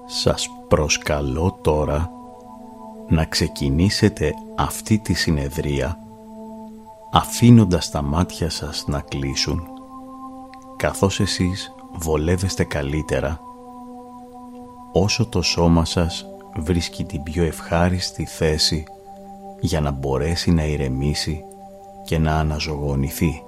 Σας προσκαλώ τώρα να ξεκινήσετε αυτή τη συνεδρία αφήνοντας τα μάτια σας να κλείσουν, καθώς εσείς βολεύεστε καλύτερα όσο το σώμα σας βρίσκει την πιο ευχάριστη θέση για να μπορέσει να ηρεμήσει και να αναζωογονηθεί.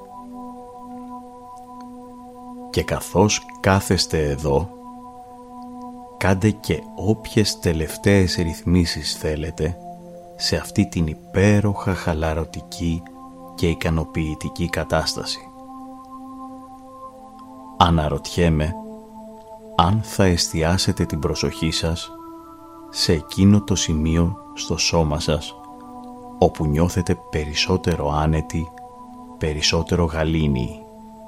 Και καθώς κάθεστε εδώ, κάντε και όποιες τελευταίες ρυθμίσεις θέλετε σε αυτή την υπέροχα χαλαρωτική και ικανοποιητική κατάσταση. Αναρωτιέμαι αν θα εστιάσετε την προσοχή σας σε εκείνο το σημείο στο σώμα σας όπου νιώθετε περισσότερο άνετοι, περισσότερο γαλήνιοι.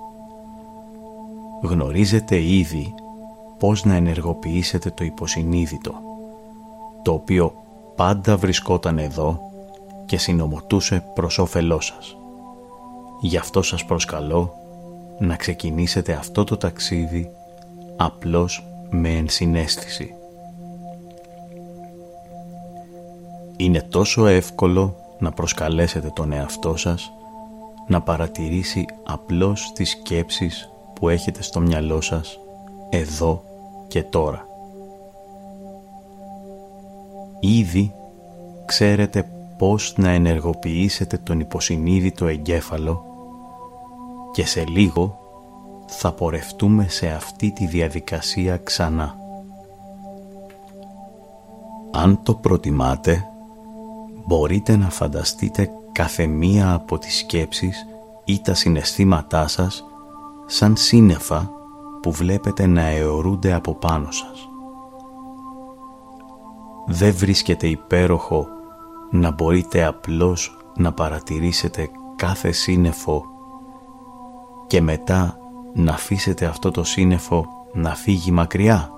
Γνωρίζετε ήδη πώς να ενεργοποιήσετε το υποσυνείδητο, το οποίο πάντα βρισκόταν εδώ και συνομωτούσε προς όφελός σας. Γι' αυτό σας προσκαλώ να ξεκινήσετε αυτό το ταξίδι απλώς με ενσυναίσθηση. Είναι τόσο εύκολο να προσκαλέσετε τον εαυτό σας να παρατηρήσει απλώς τις σκέψεις που έχετε στο μυαλό σας εδώ και τώρα. Ήδη ξέρετε πώς να ενεργοποιήσετε τον υποσυνείδητο εγκέφαλο και σε λίγο θα πορευτούμε σε αυτή τη διαδικασία ξανά. Αν το προτιμάτε, μπορείτε να φανταστείτε κάθε μία από τις σκέψεις ή τα συναισθήματά σας σαν σύννεφα που βλέπετε να αιωρούνται από πάνω σας. Δεν βρίσκεται υπέροχο να μπορείτε απλώς να παρατηρήσετε κάθε σύννεφο και μετά να αφήσετε αυτό το σύννεφο να φύγει μακριά?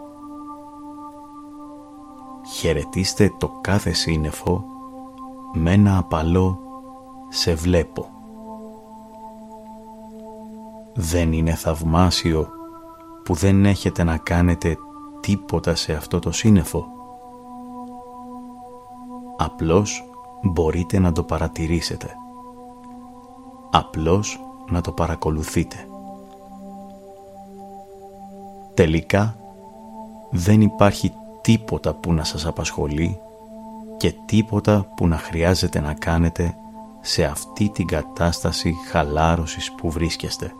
Χαιρετίστε το κάθε σύννεφο με ένα απαλό «σε βλέπω». Δεν είναι θαυμάσιο που δεν έχετε να κάνετε τίποτα σε αυτό το σύννεφο? Απλώς μπορείτε να το παρατηρήσετε. Απλώς να το παρακολουθείτε. Τελικά δεν υπάρχει τίποτα που να σας απασχολεί και τίποτα που να χρειάζεται να κάνετε σε αυτή την κατάσταση χαλάρωσης που βρίσκεστε.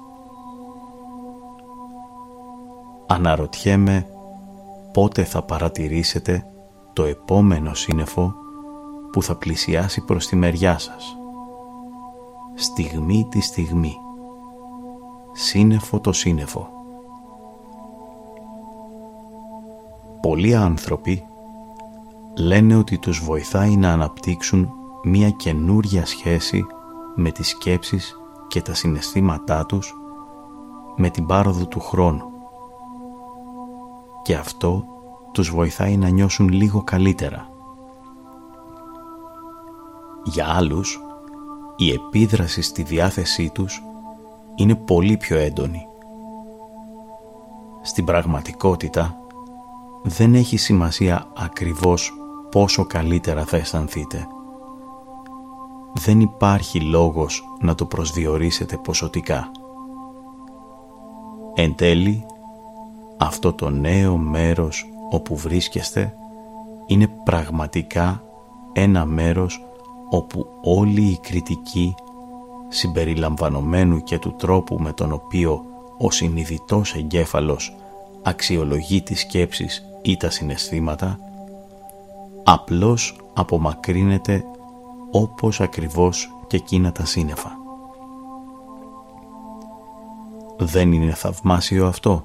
Αναρωτιέμαι πότε θα παρατηρήσετε το επόμενο σύννεφο που θα πλησιάσει προς τη μεριά σας. Στιγμή τη στιγμή. Σύννεφο το σύννεφο. Πολλοί άνθρωποι λένε ότι τους βοηθάει να αναπτύξουν μια καινούρια σχέση με τις σκέψεις και τα συναισθήματά τους με την πάροδο του χρόνου. Και αυτό τους βοηθάει να νιώσουν λίγο καλύτερα. Για άλλους, η επίδραση στη διάθεσή τους είναι πολύ πιο έντονη. Στην πραγματικότητα, δεν έχει σημασία ακριβώς πόσο καλύτερα θα αισθανθείτε. Δεν υπάρχει λόγος να το προσδιορίσετε ποσοτικά. Εν τέλει, αυτό το νέο μέρος όπου βρίσκεστε είναι πραγματικά ένα μέρος όπου όλη η κριτική, συμπεριλαμβανομένου και του τρόπου με τον οποίο ο συνειδητός εγκέφαλος αξιολογεί τις σκέψεις ή τα συναισθήματα, απλώς απομακρύνεται όπως ακριβώς και εκείνα τα σύννεφα. Δεν είναι θαυμάσιο αυτό?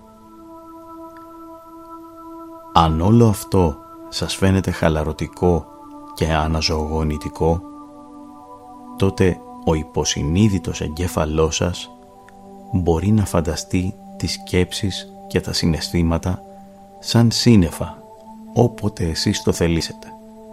Αν όλο αυτό σας φαίνεται χαλαρωτικό και αναζωογονητικό, τότε ο υποσυνείδητος εγκέφαλός σας μπορεί να φανταστεί τις σκέψεις και τα συναισθήματα σαν σύννεφα όποτε εσείς το θελήσετε.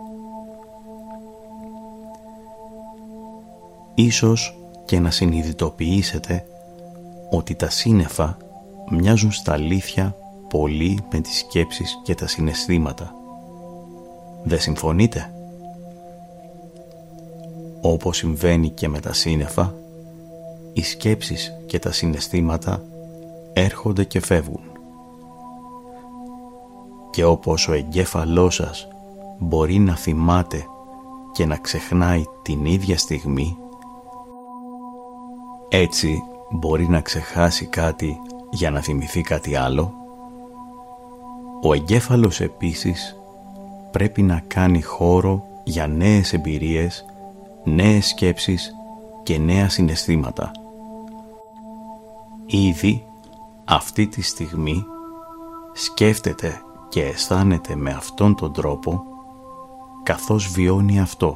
Ίσως και να συνειδητοποιήσετε ότι τα σύννεφα μοιάζουν στα αλήθεια πολύ με τις σκέψεις και τα συναισθήματα. Δεν συμφωνείτε? Όπως συμβαίνει και με τα σύννεφα, οι σκέψεις και τα συναισθήματα έρχονται και φεύγουν. Και όπως ο εγκέφαλός σας μπορεί να θυμάται και να ξεχνάει την ίδια στιγμή, έτσι μπορεί να ξεχάσει κάτι για να θυμηθεί κάτι άλλο, ο εγκέφαλος επίσης πρέπει να κάνει χώρο για νέες εμπειρίες, νέες σκέψεις και νέα συναισθήματα. Ήδη αυτή τη στιγμή σκέφτεται και αισθάνεται με αυτόν τον τρόπο καθώς βιώνει αυτό.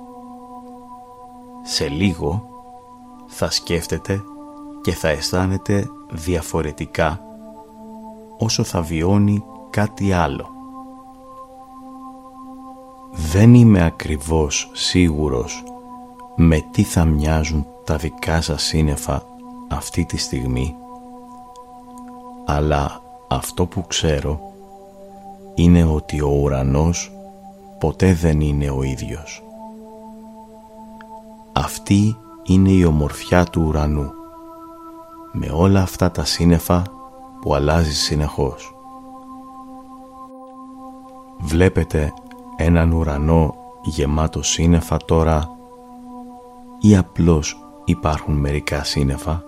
Σε λίγο θα σκέφτεται και θα αισθάνεται διαφορετικά όσο θα βιώνει κάτι άλλο. Δεν είμαι ακριβώς σίγουρος με τι θα μοιάζουν τα δικά σας σύννεφα αυτή τη στιγμή, αλλά αυτό που ξέρω είναι ότι ο ουρανός ποτέ δεν είναι ο ίδιος. Αυτή είναι η ομορφιά του ουρανού, με όλα αυτά τα σύννεφα που αλλάζει συνεχώς. Βλέπετε έναν ουρανό γεμάτο σύννεφα τώρα ή απλώς υπάρχουν μερικά σύννεφα?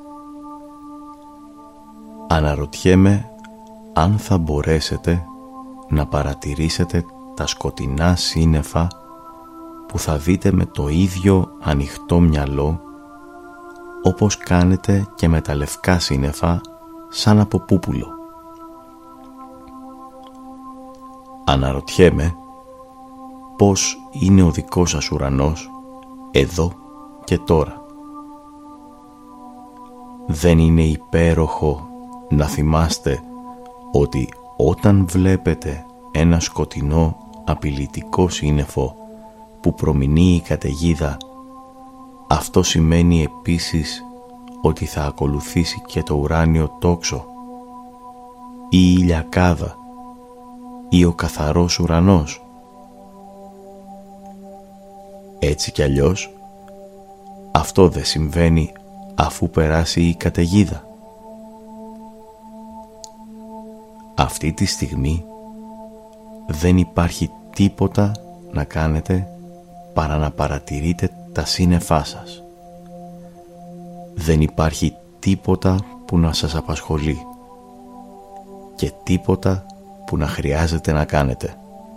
Αναρωτιέμαι αν θα μπορέσετε να παρατηρήσετε τα σκοτεινά σύννεφα που θα δείτε με το ίδιο ανοιχτό μυαλό όπως κάνετε και με τα λευκά σύννεφα σαν από πούπουλο. Αναρωτιέμαι πώς είναι ο δικός σας ουρανός εδώ και τώρα. Δεν είναι υπέροχο να θυμάστε ότι όταν βλέπετε ένα σκοτεινό απειλητικό σύννεφο που προμηνύει η καταιγίδα, αυτό σημαίνει επίσης ότι θα ακολουθήσει και το ουράνιο τόξο ή η ηλιακάδα ή ο καθαρός ουρανός? Έτσι κι αλλιώς αυτό δεν συμβαίνει αφού περάσει η καταιγίδα. Αυτή τη στιγμή δεν υπάρχει τίποτα να κάνετε παρά να παρατηρείτε τα σύννεφά σας. Δεν υπάρχει τίποτα που να σας απασχολεί και τίποτα που να χρειάζεται να κάνετε.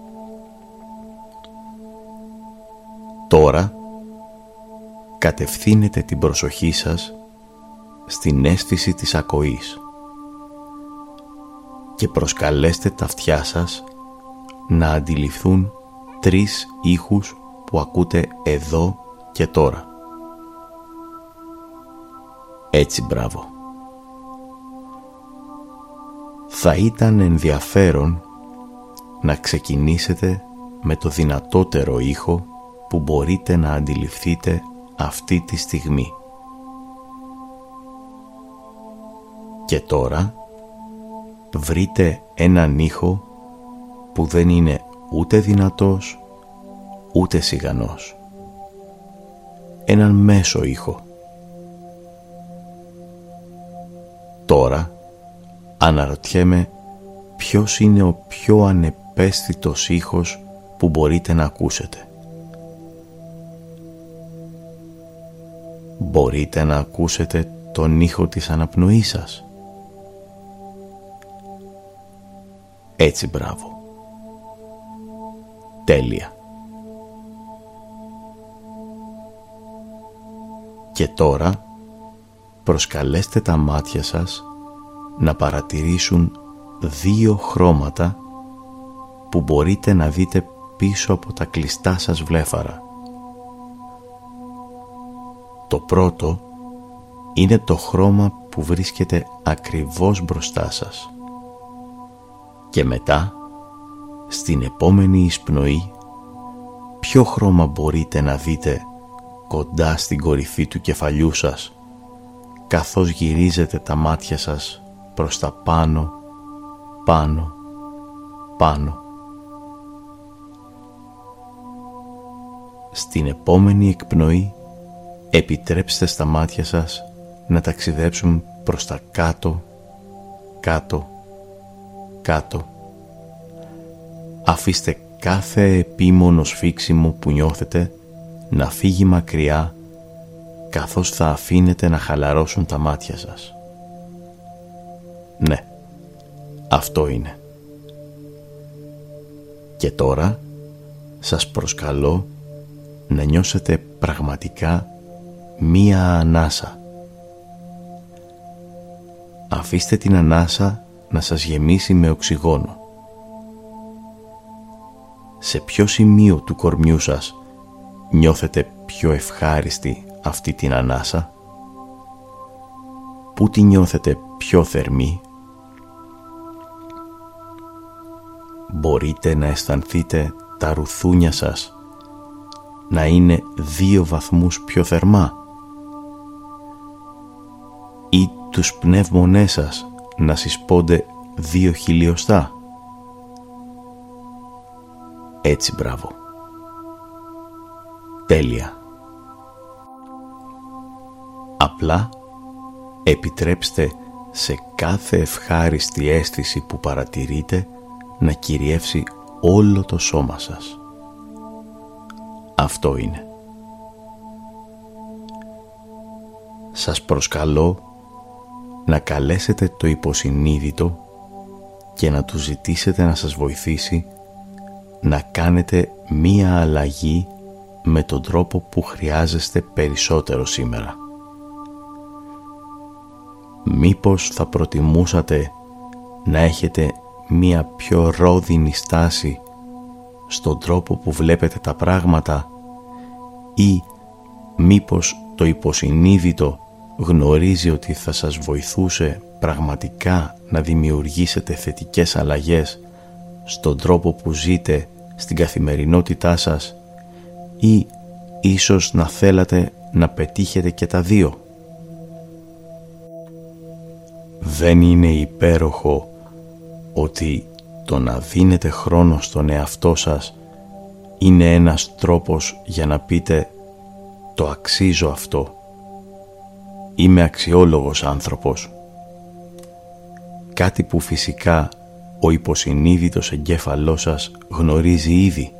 Τώρα κατευθύνετε την προσοχή σας στην αίσθηση της ακοής και προσκαλέστε τα αυτιά σας να αντιληφθούν 3 ήχους που ακούτε εδώ και τώρα. Έτσι, μπράβο. Θα ήταν ενδιαφέρον να ξεκινήσετε με το δυνατότερο ήχο που μπορείτε να αντιληφθείτε αυτή τη στιγμή. Και τώρα βρείτε έναν ήχο που δεν είναι ούτε δυνατός ούτε σιγανός. Έναν μέσο ήχο. Τώρα αναρωτιέμαι ποιος είναι ο πιο ανεπαίσθητος ήχος που μπορείτε να ακούσετε. Μπορείτε να ακούσετε τον ήχο της αναπνοής σας? Έτσι, μπράβο. Τέλεια. Και τώρα προσκαλέστε τα μάτια σας να παρατηρήσουν 2 χρώματα που μπορείτε να δείτε πίσω από τα κλειστά σας βλέφαρα. Το πρώτο είναι το χρώμα που βρίσκεται ακριβώς μπροστά σας. Και μετά, στην επόμενη εισπνοή, ποιο χρώμα μπορείτε να δείτε κοντά στην κορυφή του κεφαλιού σας, καθώς γυρίζετε τα μάτια σας προς τα πάνω πάνω, πάνω. Στην επόμενη εκπνοή επιτρέψτε στα μάτια σας να ταξιδέψουν προς τα κάτω, κάτω, κάτω. Αφήστε κάθε επίμονο σφίξιμο που νιώθετε να φύγει μακριά, καθώς θα αφήνετε να χαλαρώσουν τα μάτια σας. Ναι, αυτό είναι. Και τώρα σας προσκαλώ να νιώσετε πραγματικά μία ανάσα. Αφήστε την ανάσα να σας γεμίσει με οξυγόνο. Σε ποιο σημείο του κορμιού σας νιώθετε πιο ευχάριστη αυτή την ανάσα? Πού τη νιώθετε πιο θερμή? Μπορείτε να αισθανθείτε τα ρουθούνια σας να είναι 2 βαθμούς πιο θερμά, ή τους πνεύμονές σας να συσπώνται 2 χιλιοστά? Έτσι, μπράβο. Τέλεια. Απλά επιτρέψτε σε κάθε ευχάριστη αίσθηση που παρατηρείτε να κυριεύσει όλο το σώμα σας. Αυτό είναι. Σας προσκαλώ να καλέσετε το υποσυνείδητο και να του ζητήσετε να σας βοηθήσει να κάνετε μία αλλαγή με τον τρόπο που χρειάζεστε περισσότερο σήμερα. Μήπως θα προτιμούσατε να έχετε μία πιο ρόδινη στάση στον τρόπο που βλέπετε τα πράγματα, ή μήπως το υποσυνείδητο γνωρίζει ότι θα σας βοηθούσε πραγματικά να δημιουργήσετε θετικές αλλαγές στον τρόπο που ζείτε στην καθημερινότητά σας, ή ίσως να θέλατε να πετύχετε και τα δύο? Δεν είναι υπέροχο ότι το να δίνετε χρόνο στον εαυτό σας είναι ένας τρόπος για να πείτε «Το αξίζω αυτό, είμαι αξιόλογος άνθρωπος»? Κάτι που φυσικά ο υποσυνείδητος εγκέφαλός σας γνωρίζει ήδη.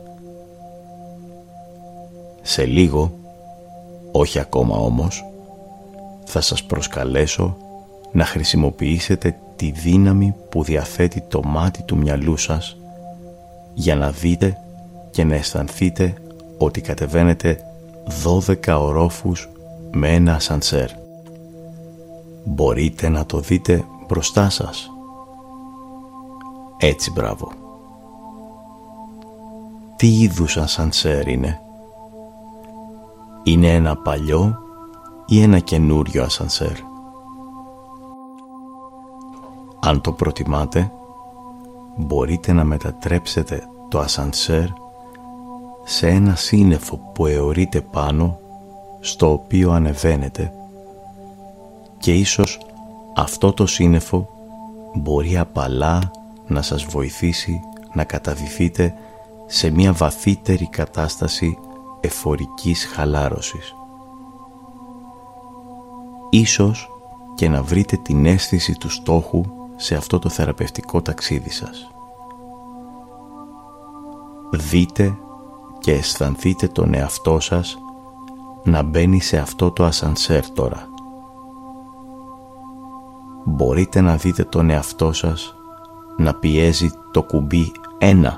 Σε λίγο, όχι ακόμα όμως, θα σας προσκαλέσω να χρησιμοποιήσετε τη δύναμη που διαθέτει το μάτι του μυαλού σας για να δείτε και να αισθανθείτε ότι κατεβαίνετε 12 ορόφους με ένα ασανσέρ. Μπορείτε να το δείτε μπροστά σας? Έτσι, μπράβο. Τι είδους ασανσέρ είναι? Είναι ένα παλιό ή ένα καινούριο ασανσέρ? Αν το προτιμάτε, μπορείτε να μετατρέψετε το ασανσέρ σε ένα σύννεφο που αιωρείται πάνω, στο οποίο ανεβαίνετε, και ίσως αυτό το σύννεφο μπορεί απαλά να σας βοηθήσει να καταδυθείτε σε μια βαθύτερη κατάσταση εφορικής χαλάρωσης. Ίσως και να βρείτε την αίσθηση του στόχου σε αυτό το θεραπευτικό ταξίδι σας. Δείτε και αισθανθείτε τον εαυτό σας να μπαίνει σε αυτό το ασανσέρ τώρα. Μπορείτε να δείτε τον εαυτό σας να πιέζει το κουμπί 1,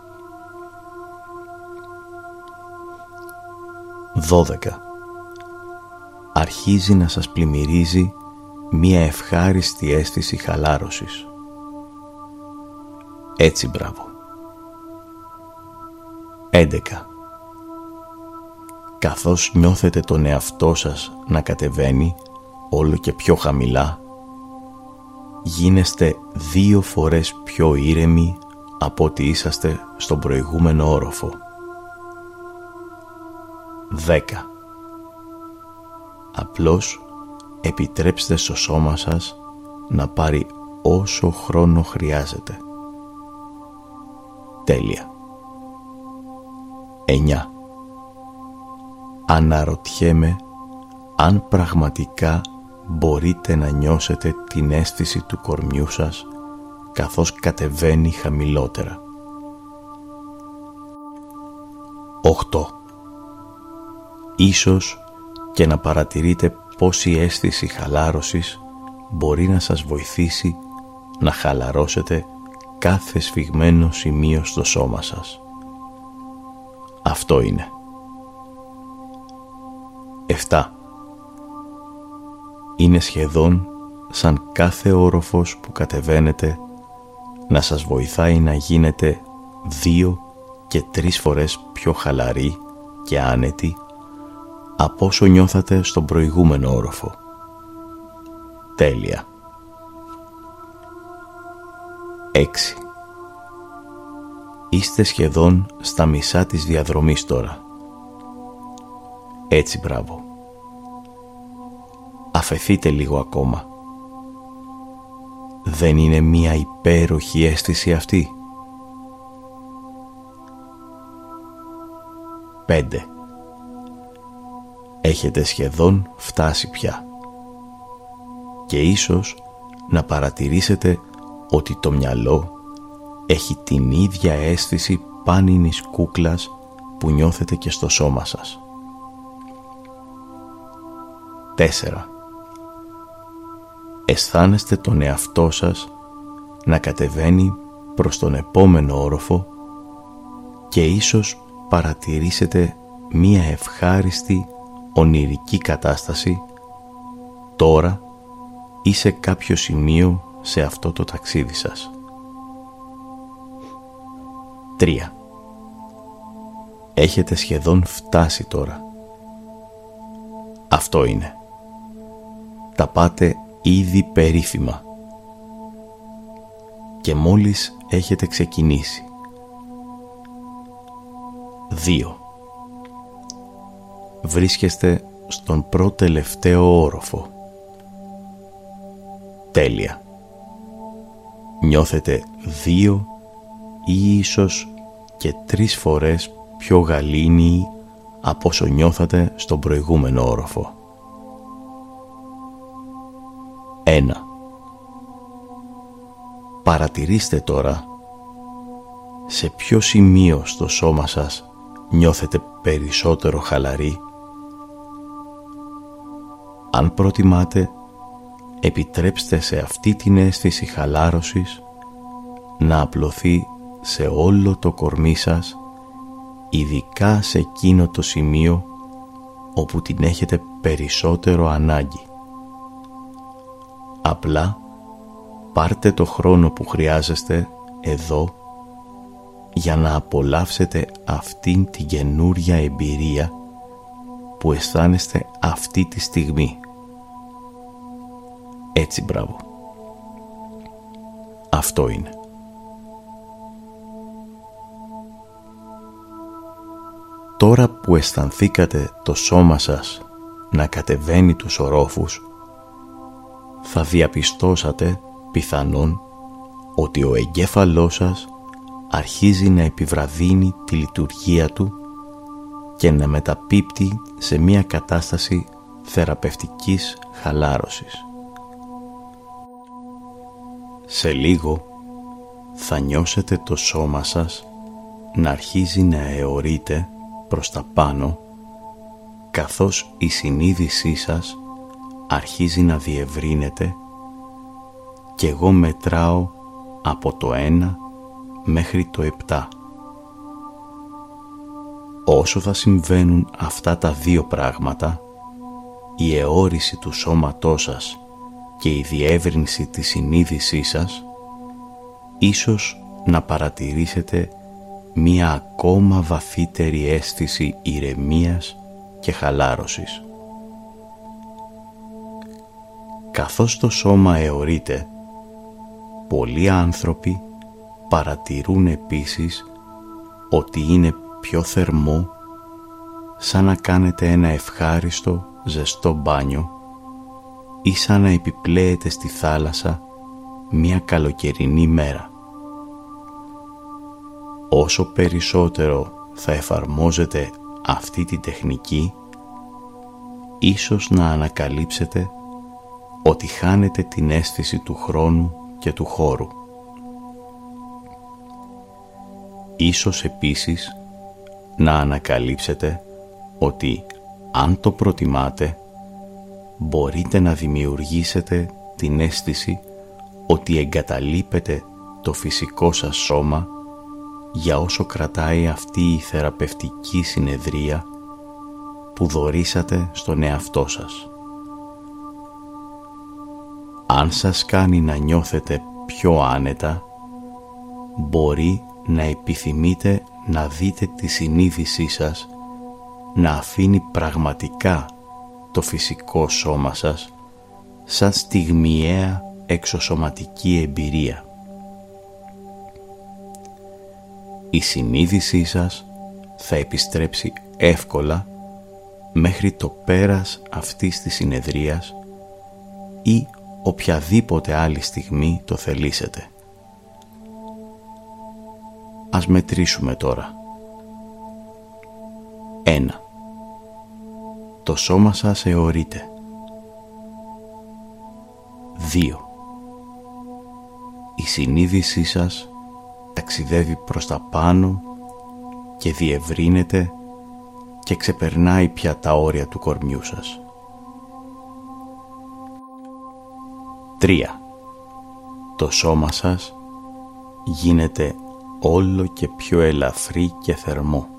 12. Αρχίζει να σας πλημμυρίζει μία ευχάριστη αίσθηση χαλάρωσης. Έτσι, μπράβο. 11. Καθώς νιώθετε τον εαυτό σας να κατεβαίνει όλο και πιο χαμηλά, γίνεστε 2 φορές πιο ήρεμοι από ό,τι είσαστε στον προηγούμενο όροφο. 10. Απλώς επιτρέψτε στο σώμα σας να πάρει όσο χρόνο χρειάζεται. Τέλεια. 9. Αναρωτιέμαι αν πραγματικά μπορείτε να νιώσετε την αίσθηση του κορμιού σας καθώς κατεβαίνει χαμηλότερα. 8. Ίσως και να παρατηρείτε πως η αίσθηση χαλάρωσης μπορεί να σας βοηθήσει να χαλαρώσετε κάθε σφιγμένο σημείο στο σώμα σας. Αυτό είναι. 7. Είναι σχεδόν σαν κάθε όροφος που κατεβαίνετε να σας βοηθάει να γίνετε 2 και 3 φορές πιο χαλαροί και άνετοι από όσο νιώθατε στον προηγούμενο όροφο. Τέλεια. 6. Είστε σχεδόν στα μισά της διαδρομής τώρα. Έτσι, μπράβο. Αφεθείτε λίγο ακόμα. Δεν είναι μία υπέροχη αίσθηση αυτή? 5. Έχετε σχεδόν φτάσει πια. Και ίσως να παρατηρήσετε ότι το μυαλό έχει την ίδια αίσθηση πάνινης κούκλας που νιώθετε και στο σώμα σας. 4. Αισθάνεστε τον εαυτό σας να κατεβαίνει προς τον επόμενο όροφο και ίσως παρατηρήσετε μία ευχάριστη ονειρική κατάσταση τώρα ή σε κάποιο σημείο σε αυτό το ταξίδι σας. 3. Έχετε σχεδόν φτάσει τώρα. Αυτό είναι. Τα πάτε ήδη περίφημα. Και μόλις έχετε ξεκινήσει. 2. Βρίσκεστε στον προτελευταίο όροφο. Τέλεια. Νιώθετε 2 ή ίσως και 3 φορές πιο γαλήνιοι από όσο νιώθατε στον προηγούμενο όροφο. 1. Παρατηρήστε τώρα σε ποιο σημείο στο σώμα σας νιώθετε περισσότερο χαλαροί. Αν προτιμάτε, επιτρέψτε σε αυτή την αίσθηση χαλάρωσης να απλωθεί σε όλο το κορμί σας, ειδικά σε εκείνο το σημείο όπου την έχετε περισσότερο ανάγκη. Απλά πάρτε το χρόνο που χρειάζεστε εδώ για να απολαύσετε αυτήν την καινούρια εμπειρία που αισθάνεστε αυτή τη στιγμή. Έτσι, μπράβο. Αυτό είναι. Τώρα που αισθανθήκατε το σώμα σας να κατεβαίνει τους ορόφους, θα διαπιστώσατε πιθανόν ότι ο εγκέφαλός σας αρχίζει να επιβραδύνει τη λειτουργία του και να μεταπίπτει σε μια κατάσταση θεραπευτικής χαλάρωσης. Σε λίγο θα νιώσετε το σώμα σας να αρχίζει να αιωρείται προς τα πάνω, καθώς η συνείδησή σας αρχίζει να διευρύνεται και εγώ μετράω από το 1 μέχρι το 7. Όσο θα συμβαίνουν αυτά τα δύο πράγματα, η αιώρηση του σώματός σας και η διεύρυνση της συνείδησής σας, ίσως να παρατηρήσετε μία ακόμα βαθύτερη αίσθηση ηρεμίας και χαλάρωσης. Καθώς το σώμα αιωρείται, πολλοί άνθρωποι παρατηρούν επίσης ότι είναι πιο θερμό, σαν να κάνετε ένα ευχάριστο ζεστό μπάνιο ή σαν να επιπλέετε στη θάλασσα μια καλοκαιρινή μέρα. Όσο περισσότερο θα εφαρμόζετε αυτή τη τεχνική, ίσως να ανακαλύψετε ότι χάνετε την αίσθηση του χρόνου και του χώρου. Ίσως επίσης να ανακαλύψετε ότι αν το προτιμάτε, μπορείτε να δημιουργήσετε την αίσθηση ότι εγκαταλείπετε το φυσικό σας σώμα για όσο κρατάει αυτή η θεραπευτική συνεδρία που δωρήσατε στον εαυτό σας. Αν σας κάνει να νιώθετε πιο άνετα, μπορεί να επιθυμείτε να δείτε τη συνείδησή σας να αφήνει πραγματικά το φυσικό σώμα σας σαν στιγμιαία εξωσωματική εμπειρία. Η συνείδησή σας θα επιστρέψει εύκολα μέχρι το πέρας αυτής της συνεδρίας ή οποιαδήποτε άλλη στιγμή το θελήσετε. Ας μετρήσουμε τώρα. 1. Το σώμα σας αιωρείται. 2. Η συνείδησή σας ταξιδεύει προς τα πάνω και διευρύνεται και ξεπερνάει πια τα όρια του κορμιού σας. 3. Το σώμα σας γίνεται όλο και πιο ελαφρύ και θερμό.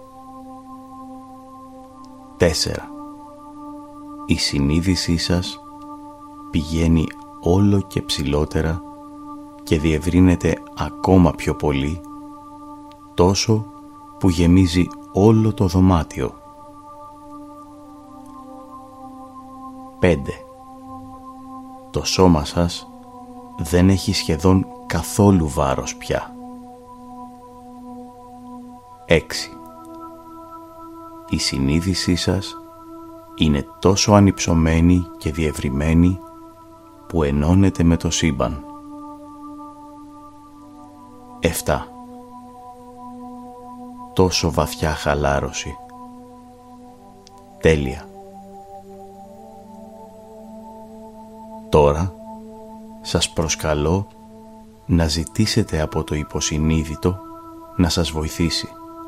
4. Η συνείδησή σας πηγαίνει όλο και ψηλότερα και διευρύνεται ακόμα πιο πολύ, τόσο που γεμίζει όλο το δωμάτιο. 5. Το σώμα σας δεν έχει σχεδόν καθόλου βάρος πια. 6. Η συνείδησή σας είναι τόσο ανυψωμένη και διευρυμένη που ενώνεται με το σύμπαν. 7. Τόσο βαθιά χαλάρωση. Τέλεια. Τώρα σας προσκαλώ να ζητήσετε από το υποσυνείδητο να σας βοηθήσει.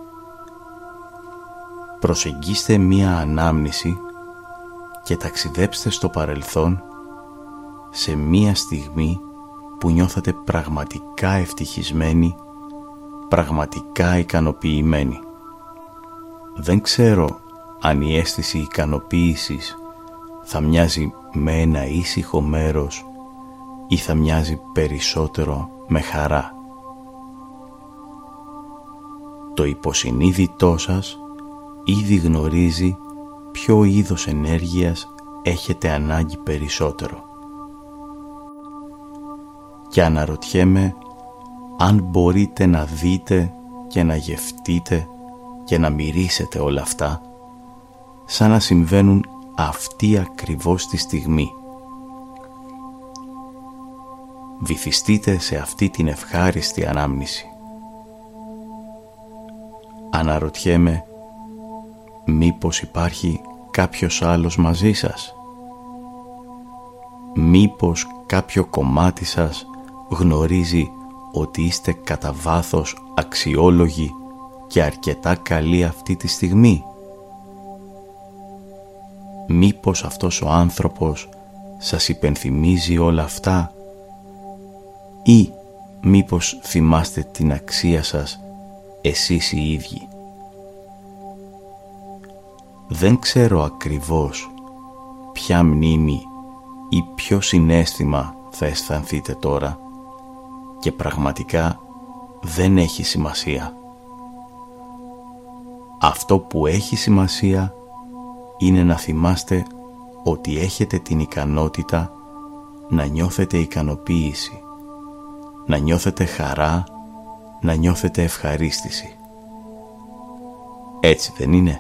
Προσεγγίστε μία ανάμνηση και ταξιδέψτε στο παρελθόν σε μία στιγμή που νιώθατε πραγματικά ευτυχισμένοι, πραγματικά ικανοποιημένοι. Δεν ξέρω αν η αίσθηση ικανοποίησης θα μοιάζει με ένα ήσυχο μέρος ή θα μοιάζει περισσότερο με χαρά. Το υποσυνείδητό σας ήδη γνωρίζει ποιο είδος ενέργειας έχετε ανάγκη περισσότερο. Και αναρωτιέμαι αν μπορείτε να δείτε και να γευτείτε και να μυρίσετε όλα αυτά σαν να συμβαίνουν αυτή ακριβώς τη στιγμή. Βυθιστείτε σε αυτή την ευχάριστη ανάμνηση. Αναρωτιέμαι μήπως υπάρχει κάποιος άλλος μαζί σας. Μήπως κάποιο κομμάτι σας γνωρίζει ότι είστε κατά βάθος αξιόλογοι και αρκετά καλοί αυτή τη στιγμή. Μήπως αυτός ο άνθρωπος σας υπενθυμίζει όλα αυτά ή μήπως θυμάστε την αξία σας εσείς οι ίδιοι. Δεν ξέρω ακριβώς ποια μνήμη ή ποιο συναίσθημα θα αισθανθείτε τώρα και πραγματικά δεν έχει σημασία. Αυτό που έχει σημασία είναι να θυμάστε ότι έχετε την ικανότητα να νιώθετε ικανοποίηση, να νιώθετε χαρά, να νιώθετε ευχαρίστηση. Έτσι δεν είναι?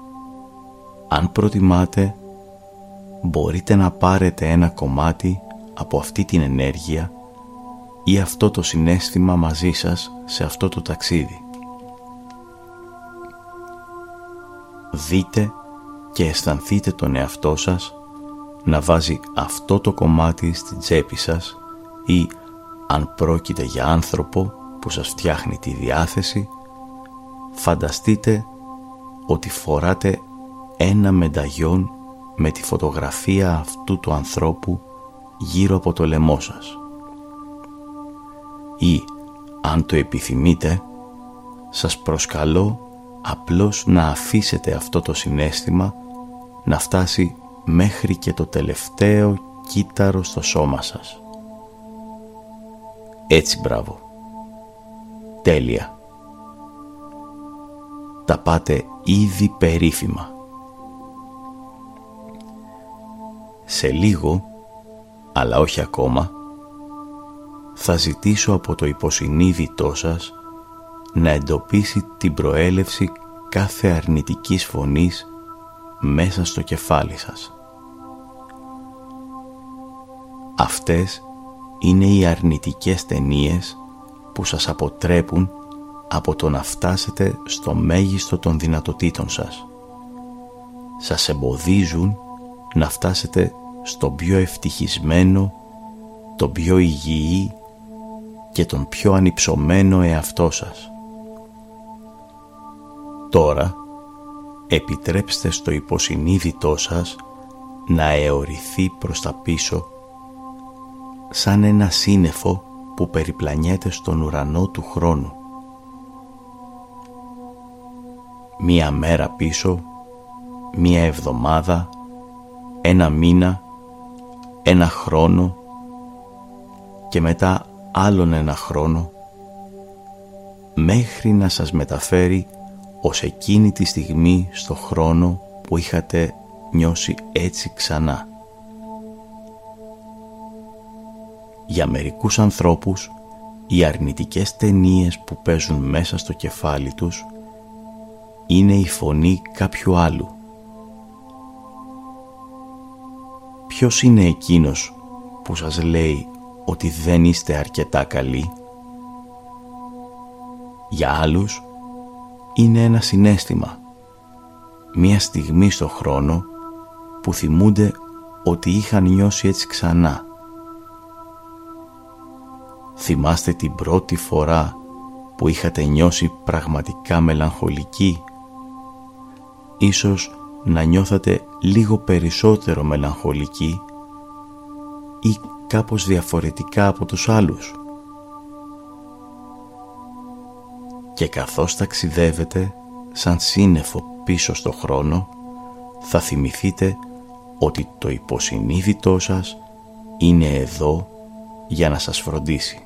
Αν προτιμάτε, μπορείτε να πάρετε ένα κομμάτι από αυτή την ενέργεια ή αυτό το συναίσθημα μαζί σας σε αυτό το ταξίδι. Δείτε και αισθανθείτε τον εαυτό σας να βάζει αυτό το κομμάτι στην τσέπη σας ή αν πρόκειται για άνθρωπο που σας φτιάχνει τη διάθεση, φανταστείτε ότι φοράτε ένα μενταγιόν με τη φωτογραφία αυτού του ανθρώπου γύρω από το λαιμό σας. Ή, αν το επιθυμείτε, σας προσκαλώ απλώς να αφήσετε αυτό το συναίσθημα να φτάσει μέχρι και το τελευταίο κύτταρο στο σώμα σας. Έτσι, μπράβο. Τέλεια. Τα πάτε ήδη περίφημα. Σε λίγο, αλλά όχι ακόμα, θα ζητήσω από το υποσυνείδητό σας να εντοπίσει την προέλευση κάθε αρνητικής φωνής μέσα στο κεφάλι σας. Αυτές είναι οι αρνητικές ταινίες που σας αποτρέπουν από το να φτάσετε στο μέγιστο των δυνατοτήτων σας. Σας εμποδίζουν να φτάσετε στον πιο ευτυχισμένο, τον πιο υγιή και τον πιο ανυψωμένο εαυτό σας. Τώρα, επιτρέψτε στο υποσυνείδητό σας να αιωρηθεί προς τα πίσω σαν ένα σύννεφο που περιπλανιέται στον ουρανό του χρόνου. Μία μέρα πίσω, μία εβδομάδα, ένα μήνα, ένα χρόνο και μετά άλλον ένα χρόνο, μέχρι να σας μεταφέρει ως εκείνη τη στιγμή στο χρόνο που είχατε νιώσει έτσι ξανά. Για μερικούς ανθρώπους, οι αρνητικές ταινίες που παίζουν μέσα στο κεφάλι τους είναι η φωνή κάποιου άλλου. Ποιος είναι εκείνος που σας λέει ότι δεν είστε αρκετά καλοί? Για άλλους είναι ένα συναίσθημα, μία στιγμή στο χρόνο που θυμούνται ότι είχαν νιώσει έτσι ξανά. Θυμάστε την πρώτη φορά που είχατε νιώσει πραγματικά μελαγχολικοί? Ίσως να νιώθατε λίγο περισσότερο μελαγχολικοί ή κάπως διαφορετικά από τους άλλους. Και καθώς ταξιδεύετε σαν σύννεφο πίσω στο χρόνο, θα θυμηθείτε ότι το υποσυνείδητό σας είναι εδώ για να σας φροντίσει.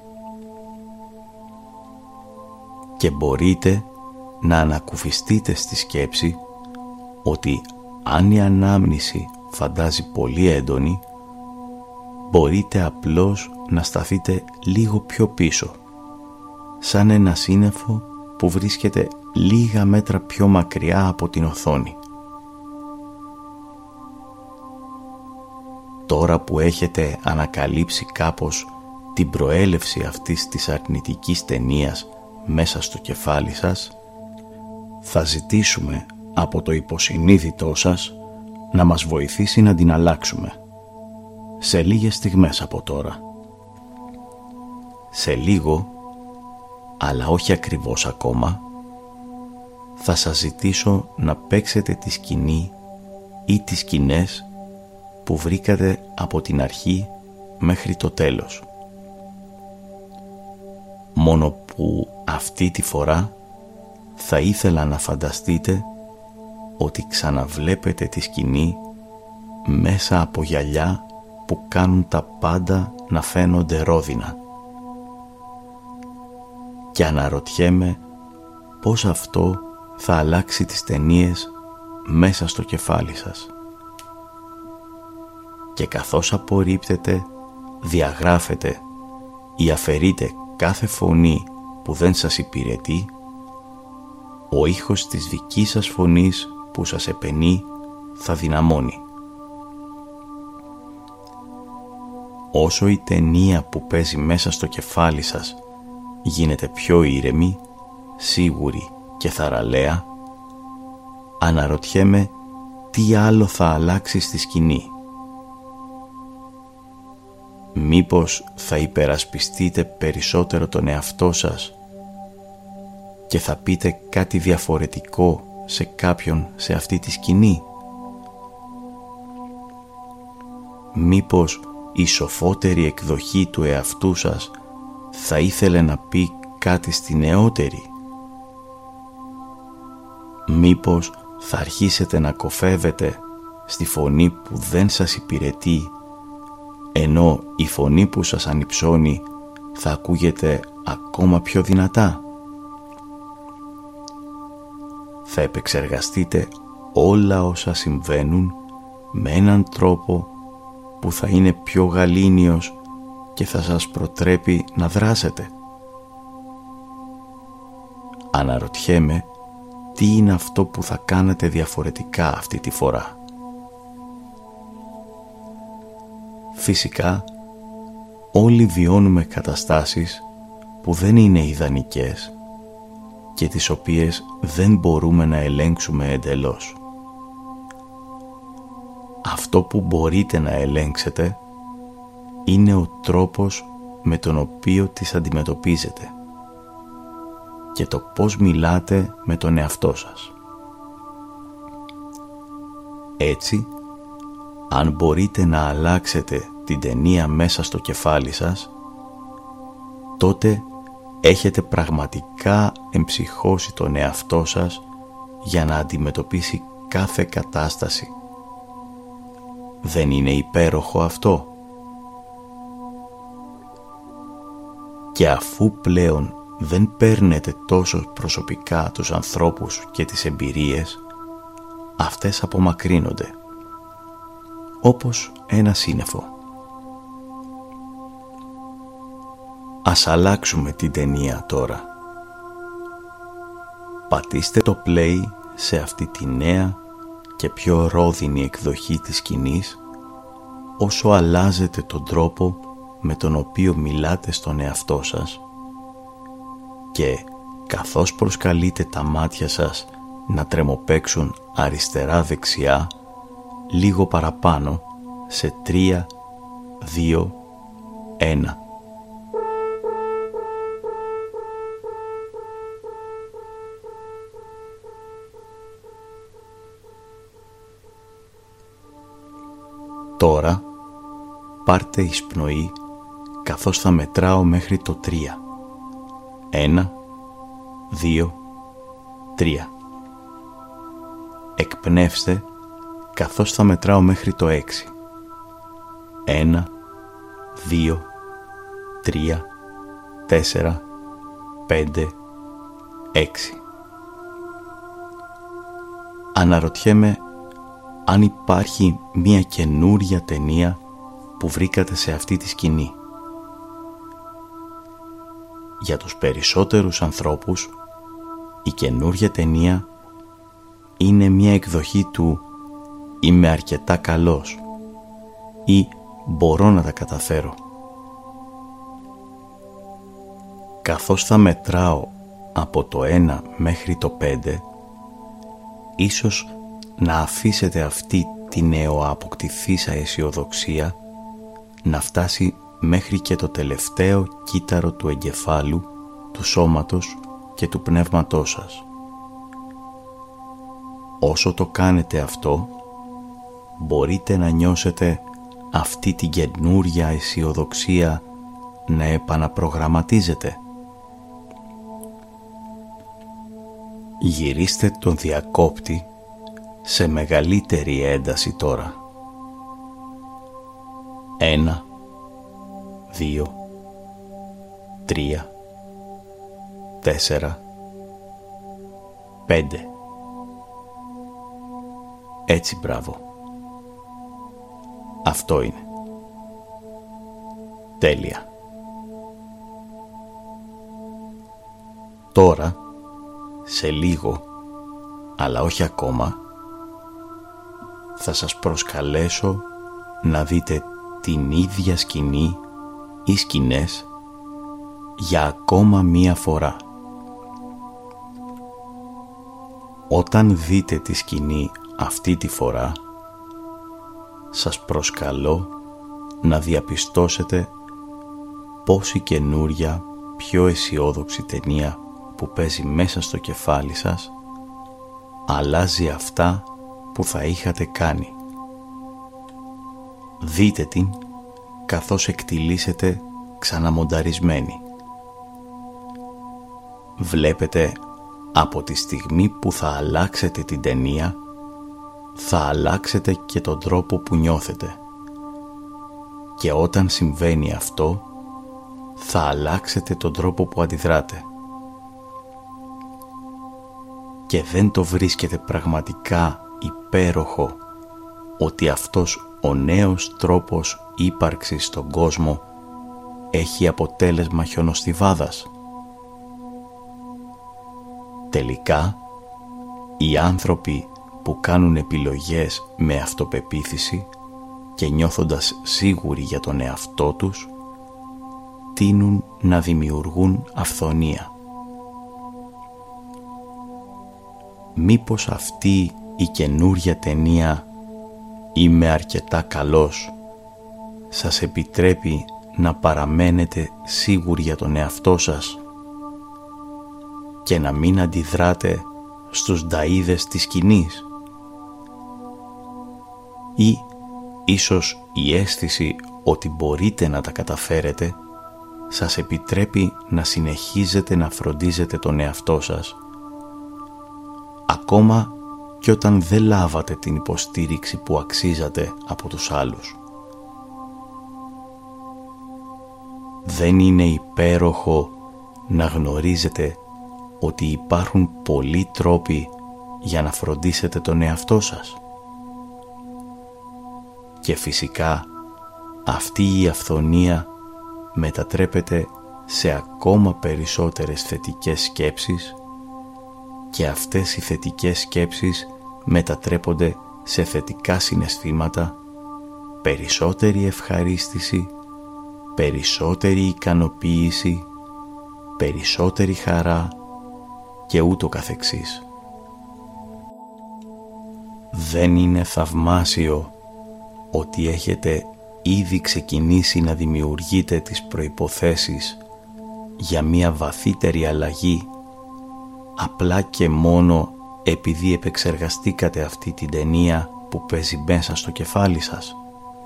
Και μπορείτε να ανακουφιστείτε στη σκέψη ότι αν η ανάμνηση φαντάζει πολύ έντονη, μπορείτε απλώς να σταθείτε λίγο πιο πίσω, σαν ένα σύννεφο που βρίσκεται λίγα μέτρα πιο μακριά από την οθόνη. Τώρα που έχετε ανακαλύψει κάπως την προέλευση αυτής της αρνητικής ταινίας μέσα στο κεφάλι σας, θα ζητήσουμε από το υποσυνείδητό σας να μας βοηθήσει να την αλλάξουμε. Σε λίγες στιγμές από τώρα. Σε λίγο, αλλά όχι ακριβώς ακόμα, θα σας ζητήσω να παίξετε τη σκηνή ή τις σκηνές που βρήκατε από την αρχή μέχρι το τέλος. Μόνο που αυτή τη φορά θα ήθελα να φανταστείτε ότι ξαναβλέπετε τη σκηνή μέσα από γυαλιά που κάνουν τα πάντα να φαίνονται ρόδινα. Και αναρωτιέμαι πώς αυτό θα αλλάξει τις ταινίες μέσα στο κεφάλι σας. Και καθώς απορρίπτετε, διαγράφετε ή αφαιρείτε κάθε φωνή που δεν σας υπηρετεί, ο ήχος της δικής σας φωνής που σας επενεί θα δυναμώνει. όσο η ταινία που παίζει μέσα στο κεφάλι σας γίνεται πιο ήρεμη, σίγουρη και θαραλέα, αναρωτιέμαι τι άλλο θα αλλάξει στη σκηνή. Μήπως θα υπερασπιστείτε περισσότερο τον εαυτό σας και θα πείτε κάτι διαφορετικό σε κάποιον σε αυτή τη σκηνή? Μήπως η σοφότερη εκδοχή του εαυτού σας θα ήθελε να πει κάτι στη νεότερη? Μήπως θα αρχίσετε να κοφεύετε στη φωνή που δεν σας υπηρετεί, ενώ η φωνή που σας ανυψώνει θα ακούγεται ακόμα πιο δυνατά? Θα επεξεργαστείτε όλα όσα συμβαίνουν με έναν τρόπο που θα είναι πιο γαλήνιος και θα σας προτρέπει να δράσετε. Αναρωτιέμαι τι είναι αυτό που θα κάνετε διαφορετικά αυτή τη φορά. Φυσικά, όλοι βιώνουμε καταστάσεις που δεν είναι ιδανικές και τις οποίες δεν μπορούμε να ελέγξουμε εντελώς. Αυτό που μπορείτε να ελέγξετε είναι ο τρόπος με τον οποίο τις αντιμετωπίζετε και το πώς μιλάτε με τον εαυτό σας. Έτσι, αν μπορείτε να αλλάξετε την ταινία μέσα στο κεφάλι σας, τότε έχετε πραγματικά εμψυχώσει τον εαυτό σας για να αντιμετωπίσει κάθε κατάσταση. Δεν είναι υπέροχο αυτό? Και αφού πλέον δεν παίρνετε τόσο προσωπικά τους ανθρώπους και τις εμπειρίες, αυτές απομακρύνονται, όπως ένα σύννεφο. Ας αλλάξουμε την ταινία τώρα. Πατήστε το play σε αυτή τη νέα και πιο ρόδινη εκδοχή της σκηνής, όσο αλλάζετε τον τρόπο με τον οποίο μιλάτε στον εαυτό σας, και καθώς προσκαλείτε τα μάτια σας να τρεμοπαίξουν αριστερά-δεξιά λίγο παραπάνω σε 3, 2, 1. Τώρα πάρτε εισπνοή καθώς θα μετράω μέχρι το 3. 1, 2, 3. Εκπνεύστε καθώς θα μετράω μέχρι το 6. 1, 2, 3, 4, 5, 6. Αναρωτιέμαι αν υπάρχει μία καινούρια ταινία που βρήκατε σε αυτή τη σκηνή. Για τους περισσότερους ανθρώπους, η καινούρια ταινία είναι μία εκδοχή του «Είμαι αρκετά καλός» ή «Μπορώ να τα καταφέρω». Καθώς θα μετράω από το 1 μέχρι το 5, ίσως να αφήσετε αυτή τη νεοαποκτηθήσα αισιοδοξία να φτάσει μέχρι και το τελευταίο κύτταρο του εγκεφάλου, του σώματος και του πνεύματός σας. Όσο το κάνετε αυτό, μπορείτε να νιώσετε αυτή την καινούρια αισιοδοξία να επαναπρογραμματίζετε. Γυρίστε τον διακόπτη σε μεγαλύτερη ένταση τώρα. 1, 2, 3, 4, 5. Έτσι, μπράβο. Αυτό είναι. Τέλεια. Τώρα, σε λίγο, αλλά όχι ακόμα, θα σας προσκαλέσω να δείτε την ίδια σκηνή ή σκηνές για ακόμα μία φορά. Όταν δείτε τη σκηνή αυτή τη φορά, σας προσκαλώ να διαπιστώσετε πως η καινούρια, πιο αισιόδοξη ταινία που παίζει μέσα στο κεφάλι σας αλλάζει αυτά που θα είχατε κάνει. Δείτε την καθώς εκτιλήσετε ξαναμονταρισμένη. Βλέπετε από τη στιγμή που θα αλλάξετε την ταινία, θα αλλάξετε και τον τρόπο που νιώθετε. Και όταν συμβαίνει αυτό, θα αλλάξετε τον τρόπο που αντιδράτε. Και δεν το βρίσκετε πραγματικά υπέροχο ότι αυτός ο νέος τρόπος ύπαρξης στον κόσμο έχει αποτέλεσμα χιονοστιβάδας? Τελικά, οι άνθρωποι που κάνουν επιλογές με αυτοπεποίθηση και νιώθοντας σίγουροι για τον εαυτό τους, τείνουν να δημιουργούν αυθονία. Μήπως αυτή η καινούρια ταινία «Είμαι αρκετά καλός» σας επιτρέπει να παραμένετε σίγουροι για τον εαυτό σας και να μην αντιδράτε στους νταΐδες της σκηνής? Ή ίσως η αίσθηση ότι μπορείτε να τα καταφέρετε σας επιτρέπει να συνεχίζετε να φροντίζετε τον εαυτό σας, ακόμα και όταν δεν λάβατε την υποστήριξη που αξίζατε από τους άλλους. Δεν είναι υπέροχο να γνωρίζετε ότι υπάρχουν πολλοί τρόποι για να φροντίσετε τον εαυτό σας? Και φυσικά αυτή η αυθονία μετατρέπεται σε ακόμα περισσότερες θετικές σκέψεις και αυτές οι θετικές σκέψεις μετατρέπονται σε θετικά συναισθήματα, περισσότερη ευχαρίστηση, περισσότερη ικανοποίηση, περισσότερη χαρά και ούτω καθεξής. Δεν είναι θαυμάσιο ότι έχετε ήδη ξεκινήσει να δημιουργείτε τις προϋποθέσεις για μια βαθύτερη αλλαγή απλά και μόνο επειδή επεξεργαστήκατε αυτή την ταινία που παίζει μέσα στο κεφάλι σας?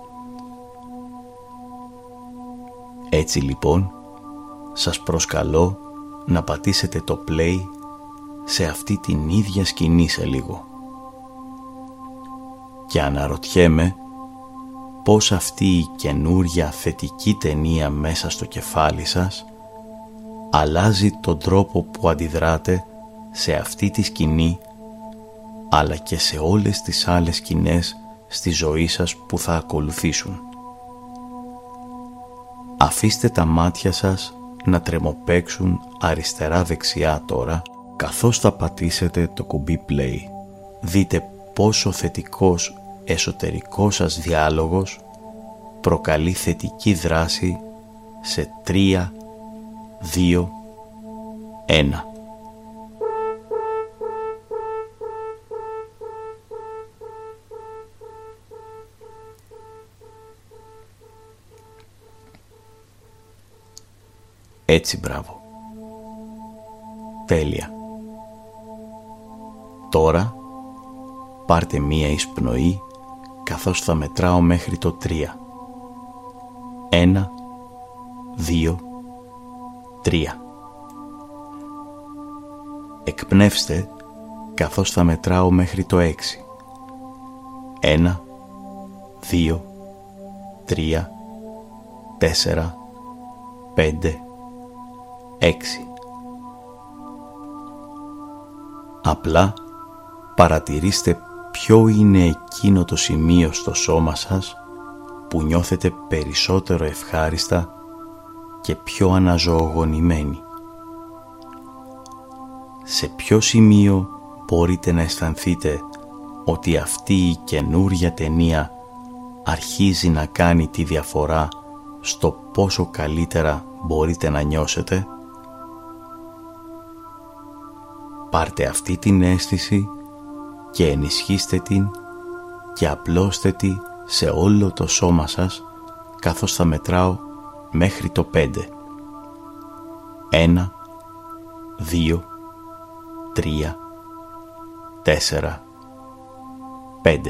Έτσι λοιπόν, σας προσκαλώ να πατήσετε το play σε αυτή την ίδια σκηνή σε λίγο. Και αναρωτιέμαι πώς αυτή η καινούρια θετική ταινία μέσα στο κεφάλι σας αλλάζει τον τρόπο που αντιδράτε σε αυτή τη σκηνή, αλλά και σε όλες τις άλλες σκηνές στη ζωή σας που θα ακολουθήσουν. Αφήστε τα μάτια σας να τρεμοπαίξουν αριστερά-δεξιά τώρα, καθώς θα πατήσετε το κουμπί play. Δείτε πόσο θετικός εσωτερικός σας διάλογος προκαλεί θετική δράση σε 3, 2, 1. Έτσι, μπράβο. Τέλεια. Τώρα πάρτε μία εισπνοή καθώς θα μετράω μέχρι το 3. 1, 2, 3. Εκπνεύστε καθώς θα μετράω μέχρι το 6. 1, 2, 3, 4, 5, 6. Απλά παρατηρήστε ποιο είναι εκείνο το σημείο στο σώμα σας που νιώθετε περισσότερο ευχάριστα και πιο αναζωογονημένοι. Σε ποιο σημείο μπορείτε να αισθανθείτε ότι αυτή η καινούρια ταινία αρχίζει να κάνει τη διαφορά στο πόσο καλύτερα μπορείτε να νιώσετε? Πάρτε αυτή την αίσθηση και ενισχύστε την και απλώστε τη σε όλο το σώμα σας, καθώς θα μετράω μέχρι το 5. 1, 2, 3, 4, 5.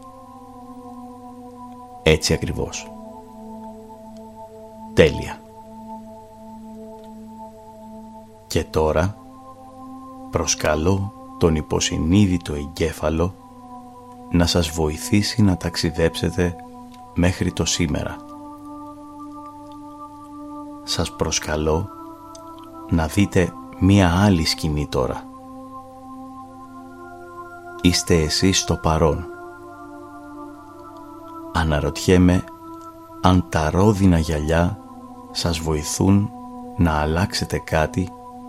Έτσι ακριβώς. Τέλεια. Και τώρα προσκαλώ τον υποσυνείδητο εγκέφαλο να σας βοηθήσει να ταξιδέψετε μέχρι το σήμερα. Σας προσκαλώ να δείτε μία άλλη σκηνή τώρα. Είστε εσείς στο παρόν. Αναρωτιέμαι αν τα ρόδινα γυαλιά σας βοηθούν να αλλάξετε κάτι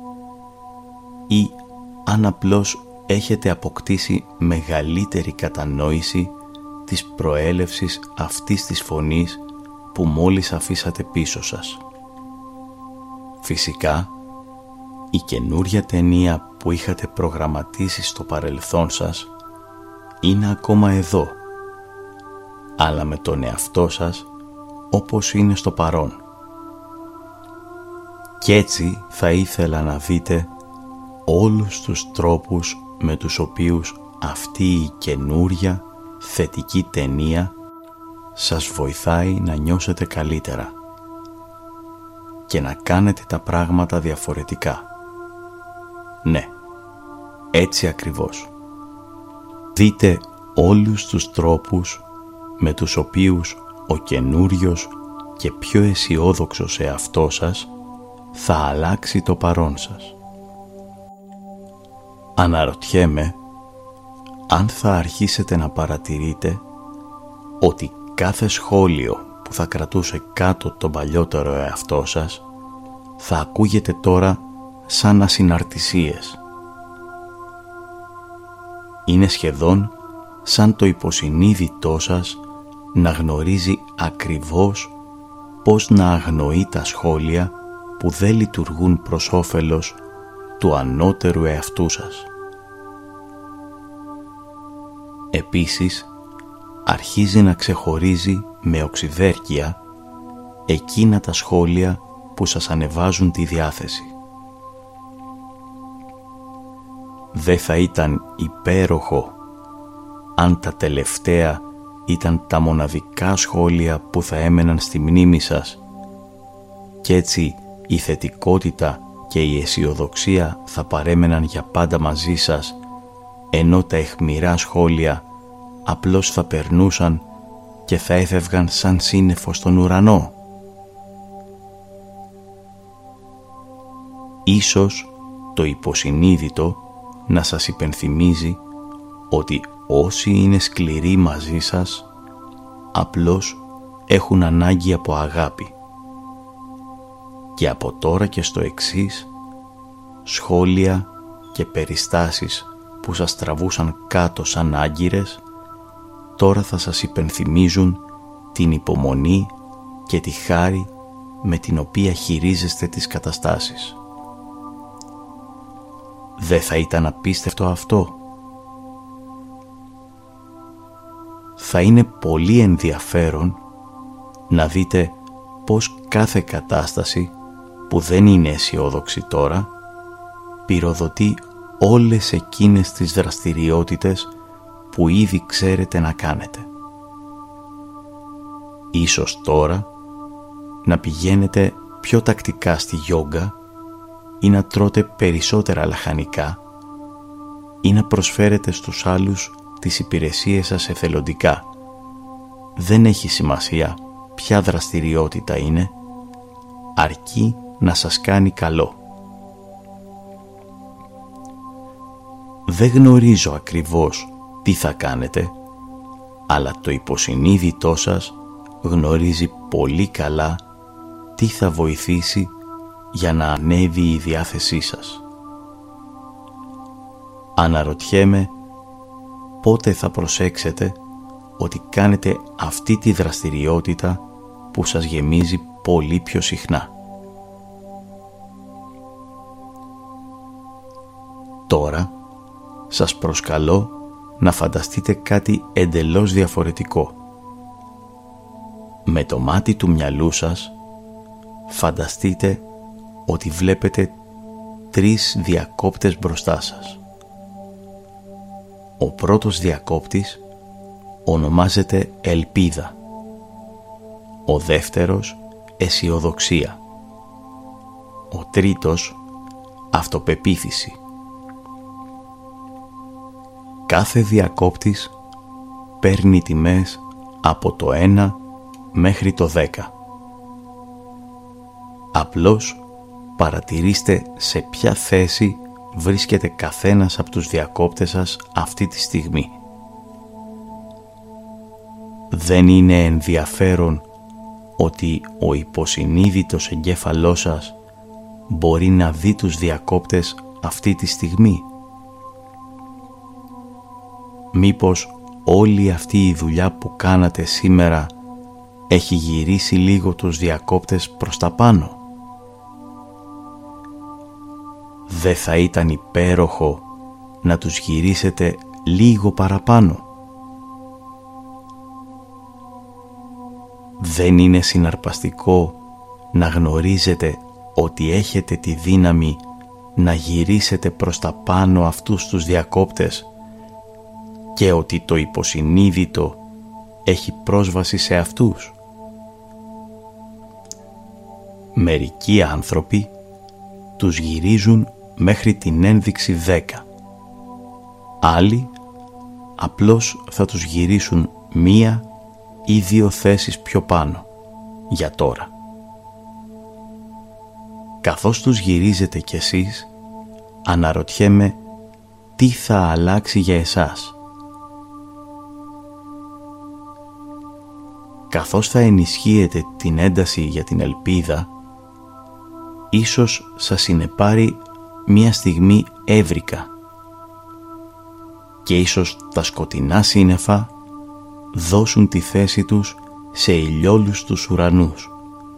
ή αν απλώς έχετε αποκτήσει μεγαλύτερη κατανόηση της προέλευσης αυτής της φωνής που μόλις αφήσατε πίσω σας. Φυσικά, η καινούρια ταινία που είχατε προγραμματίσει στο παρελθόν σας είναι ακόμα εδώ, αλλά με τον εαυτό σας όπως είναι στο παρόν. Κι έτσι θα ήθελα να δείτε όλους τους τρόπους με τους οποίους αυτή η καινούρια θετική ταινία σας βοηθάει να νιώσετε καλύτερα και να κάνετε τα πράγματα διαφορετικά. Ναι, έτσι ακριβώς. Δείτε όλους τους τρόπους με τους οποίους ο καινούριος και πιο αισιόδοξος εαυτός σας θα αλλάξει το παρόν σας. Αναρωτιέμαι αν θα αρχίσετε να παρατηρείτε ότι κάθε σχόλιο που θα κρατούσε κάτω τον παλιότερο εαυτό σας θα ακούγεται τώρα σαν ασυναρτησίες. Είναι σχεδόν σαν το υποσυνείδητό σας να γνωρίζει ακριβώς πώς να αγνοεί τα σχόλια που δεν λειτουργούν προς όφελος του ανώτερου εαυτού σας. Επίσης, αρχίζει να ξεχωρίζει με οξυδέρκεια εκείνα τα σχόλια που σας ανεβάζουν τη διάθεση. Δεν θα ήταν υπέροχο αν τα τελευταία ήταν τα μοναδικά σχόλια που θα έμεναν στη μνήμη σας και έτσι η θετικότητα και η αισιοδοξία θα παρέμεναν για πάντα μαζί σας, ενώ τα αιχμηρά σχόλια απλώς θα περνούσαν και θα έφευγαν σαν σύννεφο στον ουρανό? Ίσως το υποσυνείδητο να σας υπενθυμίζει ότι όσοι είναι σκληροί μαζί σας απλώς έχουν ανάγκη από αγάπη. Και από τώρα και στο εξής, σχόλια και περιστάσεις που σας τραβούσαν κάτω σαν άγκυρες τώρα θα σας υπενθυμίζουν την υπομονή και τη χάρη με την οποία χειρίζεστε τις καταστάσεις. Δεν θα ήταν απίστευτο αυτό? Θα είναι πολύ ενδιαφέρον να δείτε πως κάθε κατάσταση που δεν είναι αισιόδοξη τώρα πυροδοτεί όλες εκείνες τις δραστηριότητες που ήδη ξέρετε να κάνετε. Ίσως τώρα να πηγαίνετε πιο τακτικά στη γιόγκα ή να τρώτε περισσότερα λαχανικά ή να προσφέρετε στους άλλους τις υπηρεσίες σας εθελοντικά. Δεν έχει σημασία ποια δραστηριότητα είναι, αρκεί να σας κάνει καλό. Δεν γνωρίζω ακριβώς τι θα κάνετε, αλλά το υποσυνείδητό σας γνωρίζει πολύ καλά τι θα βοηθήσει για να ανέβει η διάθεσή σας. Αναρωτιέμαι πότε θα προσέξετε ότι κάνετε αυτή τη δραστηριότητα που σας γεμίζει πολύ πιο συχνά. Τώρα σας προσκαλώ να φανταστείτε κάτι εντελώς διαφορετικό. Με το μάτι του μυαλού σας φανταστείτε ότι βλέπετε 3 διακόπτες μπροστά σας. Ο πρώτος διακόπτης ονομάζεται ελπίδα. Ο δεύτερος αισιοδοξία. Ο τρίτος αυτοπεποίθηση. Κάθε διακόπτης παίρνει τιμές από το 1 μέχρι το 10. Απλώς παρατηρήστε σε ποια θέση βρίσκεται καθένας από τους διακόπτες σας αυτή τη στιγμή. Δεν είναι ενδιαφέρον ότι ο υποσυνείδητος εγκέφαλός σας μπορεί να δει τους διακόπτες αυτή τη στιγμή? Μήπως όλη αυτή η δουλειά που κάνατε σήμερα έχει γυρίσει λίγο τους διακόπτες προς τα πάνω? Δεν θα ήταν υπέροχο να τους γυρίσετε λίγο παραπάνω? Δεν είναι συναρπαστικό να γνωρίζετε ότι έχετε τη δύναμη να γυρίσετε προς τα πάνω αυτούς τους διακόπτες και ότι το υποσυνείδητο έχει πρόσβαση σε αυτούς? Μερικοί άνθρωποι τους γυρίζουν μέχρι την ένδειξη 10. Άλλοι απλώς θα τους γυρίσουν 1 ή 2 θέσεις πιο πάνω, για τώρα. Καθώς τους γυρίζετε κι εσείς, αναρωτιέμαι τι θα αλλάξει για εσάς. Καθώς θα ενισχύετε την ένταση για την ελπίδα, ίσως σας συνεπάρει μια στιγμή έβρικα και ίσως τα σκοτεινά σύννεφα δώσουν τη θέση τους σε ηλιόλουστους ουρανούς.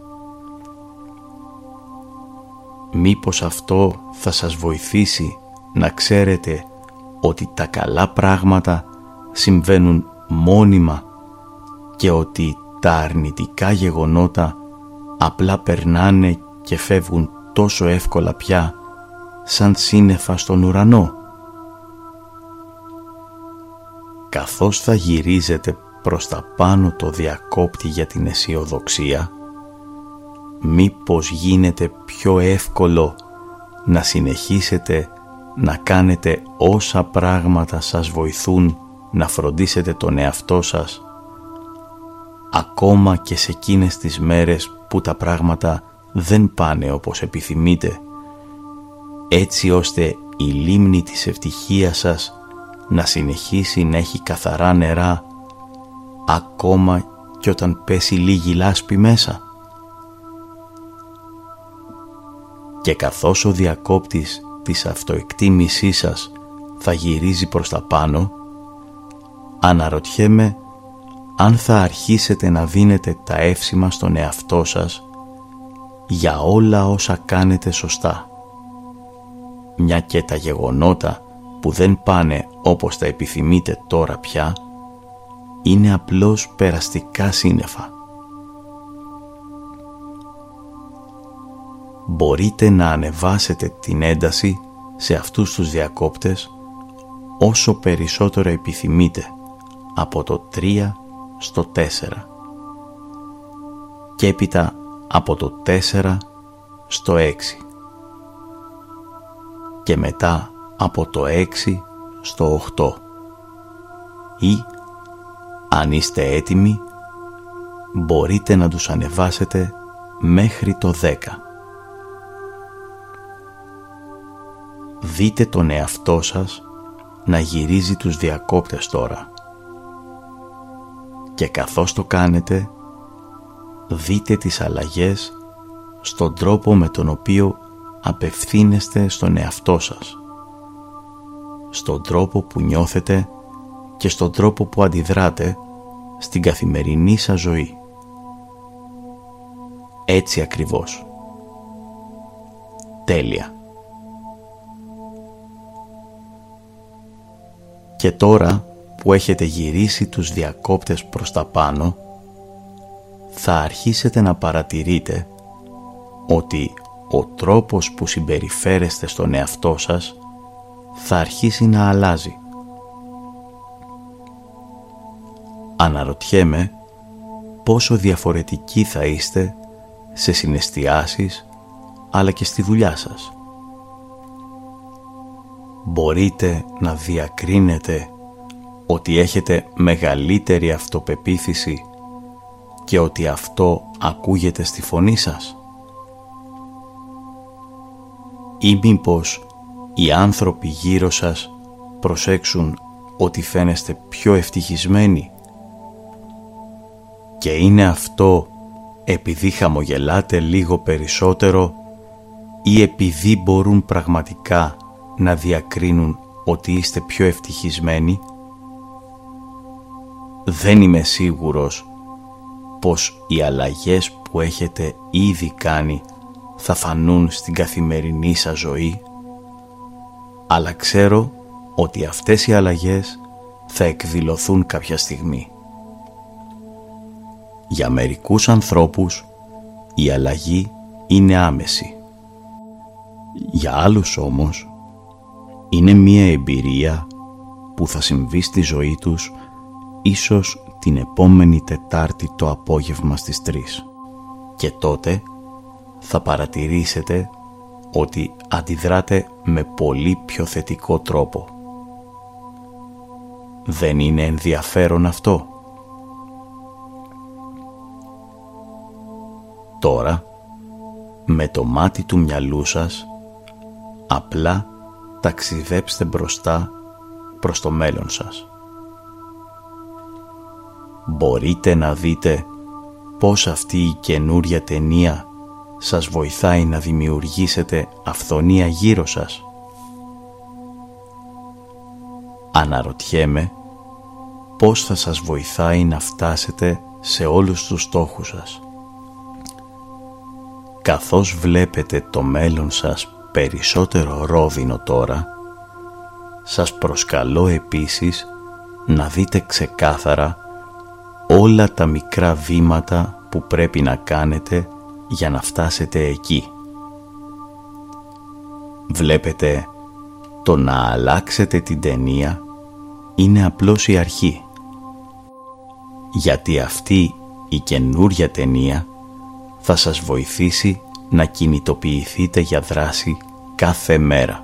Μήπως αυτό θα σας βοηθήσει να ξέρετε ότι τα καλά πράγματα συμβαίνουν μόνιμα και ότι τα αρνητικά γεγονότα απλά περνάνε και φεύγουν τόσο εύκολα πια σαν σύννεφα στον ουρανό? Καθώς θα γυρίζετε προς τα πάνω το διακόπτη για την αισιοδοξία, μήπως γίνεται πιο εύκολο να συνεχίσετε να κάνετε όσα πράγματα σας βοηθούν να φροντίσετε τον εαυτό σας, ακόμα και σε εκείνες τις μέρες που τα πράγματα δεν πάνε όπως επιθυμείτε, έτσι ώστε η λίμνη της ευτυχίας σας να συνεχίσει να έχει καθαρά νερά ακόμα και όταν πέσει λίγη λάσπη μέσα? Και καθώς ο διακόπτης της αυτοεκτίμησής σας θα γυρίζει προς τα πάνω, αναρωτιέμαι αν θα αρχίσετε να δίνετε τα εύσημα στον εαυτό σας για όλα όσα κάνετε σωστά, μια και τα γεγονότα που δεν πάνε όπως τα επιθυμείτε τώρα πια είναι απλώς περαστικά σύννεφα. Μπορείτε να ανεβάσετε την ένταση σε αυτούς τους διακόπτες όσο περισσότερο επιθυμείτε, από το 3 στο 4 και έπειτα από το 4 στο 6 και μετά από το 6 στο 8 ή, αν είστε έτοιμοι, μπορείτε να τους ανεβάσετε μέχρι το 10. Δείτε τον εαυτό σας να γυρίζει τους διακόπτες τώρα και καθώς το κάνετε, δείτε τις αλλαγές στον τρόπο με τον οποίο απευθύνεστε στον εαυτό σας, στον τρόπο που νιώθετε και στον τρόπο που αντιδράτε στην καθημερινή σας ζωή. Έτσι ακριβώς. Τέλεια. Και τώρα που έχετε γυρίσει τους διακόπτες προς τα πάνω, θα αρχίσετε να παρατηρείτε ότι ο τρόπος που συμπεριφέρεστε στον εαυτό σας θα αρχίσει να αλλάζει. Αναρωτιέμαι πόσο διαφορετικοί θα είστε σε συναισθιάσεις αλλά και στη δουλειά σας. Μπορείτε να διακρίνετε ότι έχετε μεγαλύτερη αυτοπεποίθηση και ότι αυτό ακούγεται στη φωνή σας? Ή μήπως οι άνθρωποι γύρω σας προσέξουν ότι φαίνεστε πιο ευτυχισμένοι? Και είναι αυτό επειδή χαμογελάτε λίγο περισσότερο ή επειδή μπορούν πραγματικά να διακρίνουν ότι είστε πιο ευτυχισμένοι? Δεν είμαι σίγουρος πως οι αλλαγές που έχετε ήδη κάνει θα φανούν στην καθημερινή σας ζωή, αλλά ξέρω ότι αυτές οι αλλαγές θα εκδηλωθούν κάποια στιγμή. Για μερικούς ανθρώπους η αλλαγή είναι άμεση. Για άλλους όμως είναι μία εμπειρία που θα συμβεί στη ζωή τους ίσως την επόμενη Τετάρτη το απόγευμα στις 3. Και τότε θα παρατηρήσετε ότι αντιδράτε με πολύ πιο θετικό τρόπο. Δεν είναι ενδιαφέρον αυτό? Τώρα, με το μάτι του μυαλού σας, απλά ταξιδέψτε μπροστά προς το μέλλον σας. Μπορείτε να δείτε πώς αυτή η καινούρια ταινία σας βοηθάει να δημιουργήσετε αυθονία γύρω σας? Αναρωτιέμαι πώς θα σας βοηθάει να φτάσετε σε όλους τους στόχους σας. Καθώς βλέπετε το μέλλον σας περισσότερο ρόδινο τώρα, σας προσκαλώ επίσης να δείτε ξεκάθαρα όλα τα μικρά βήματα που πρέπει να κάνετε για να φτάσετε εκεί. Βλέπετε, το να αλλάξετε την ταινία είναι απλώς η αρχή. Γιατί αυτή η καινούρια ταινία θα σας βοηθήσει να κινητοποιηθείτε για δράση κάθε μέρα.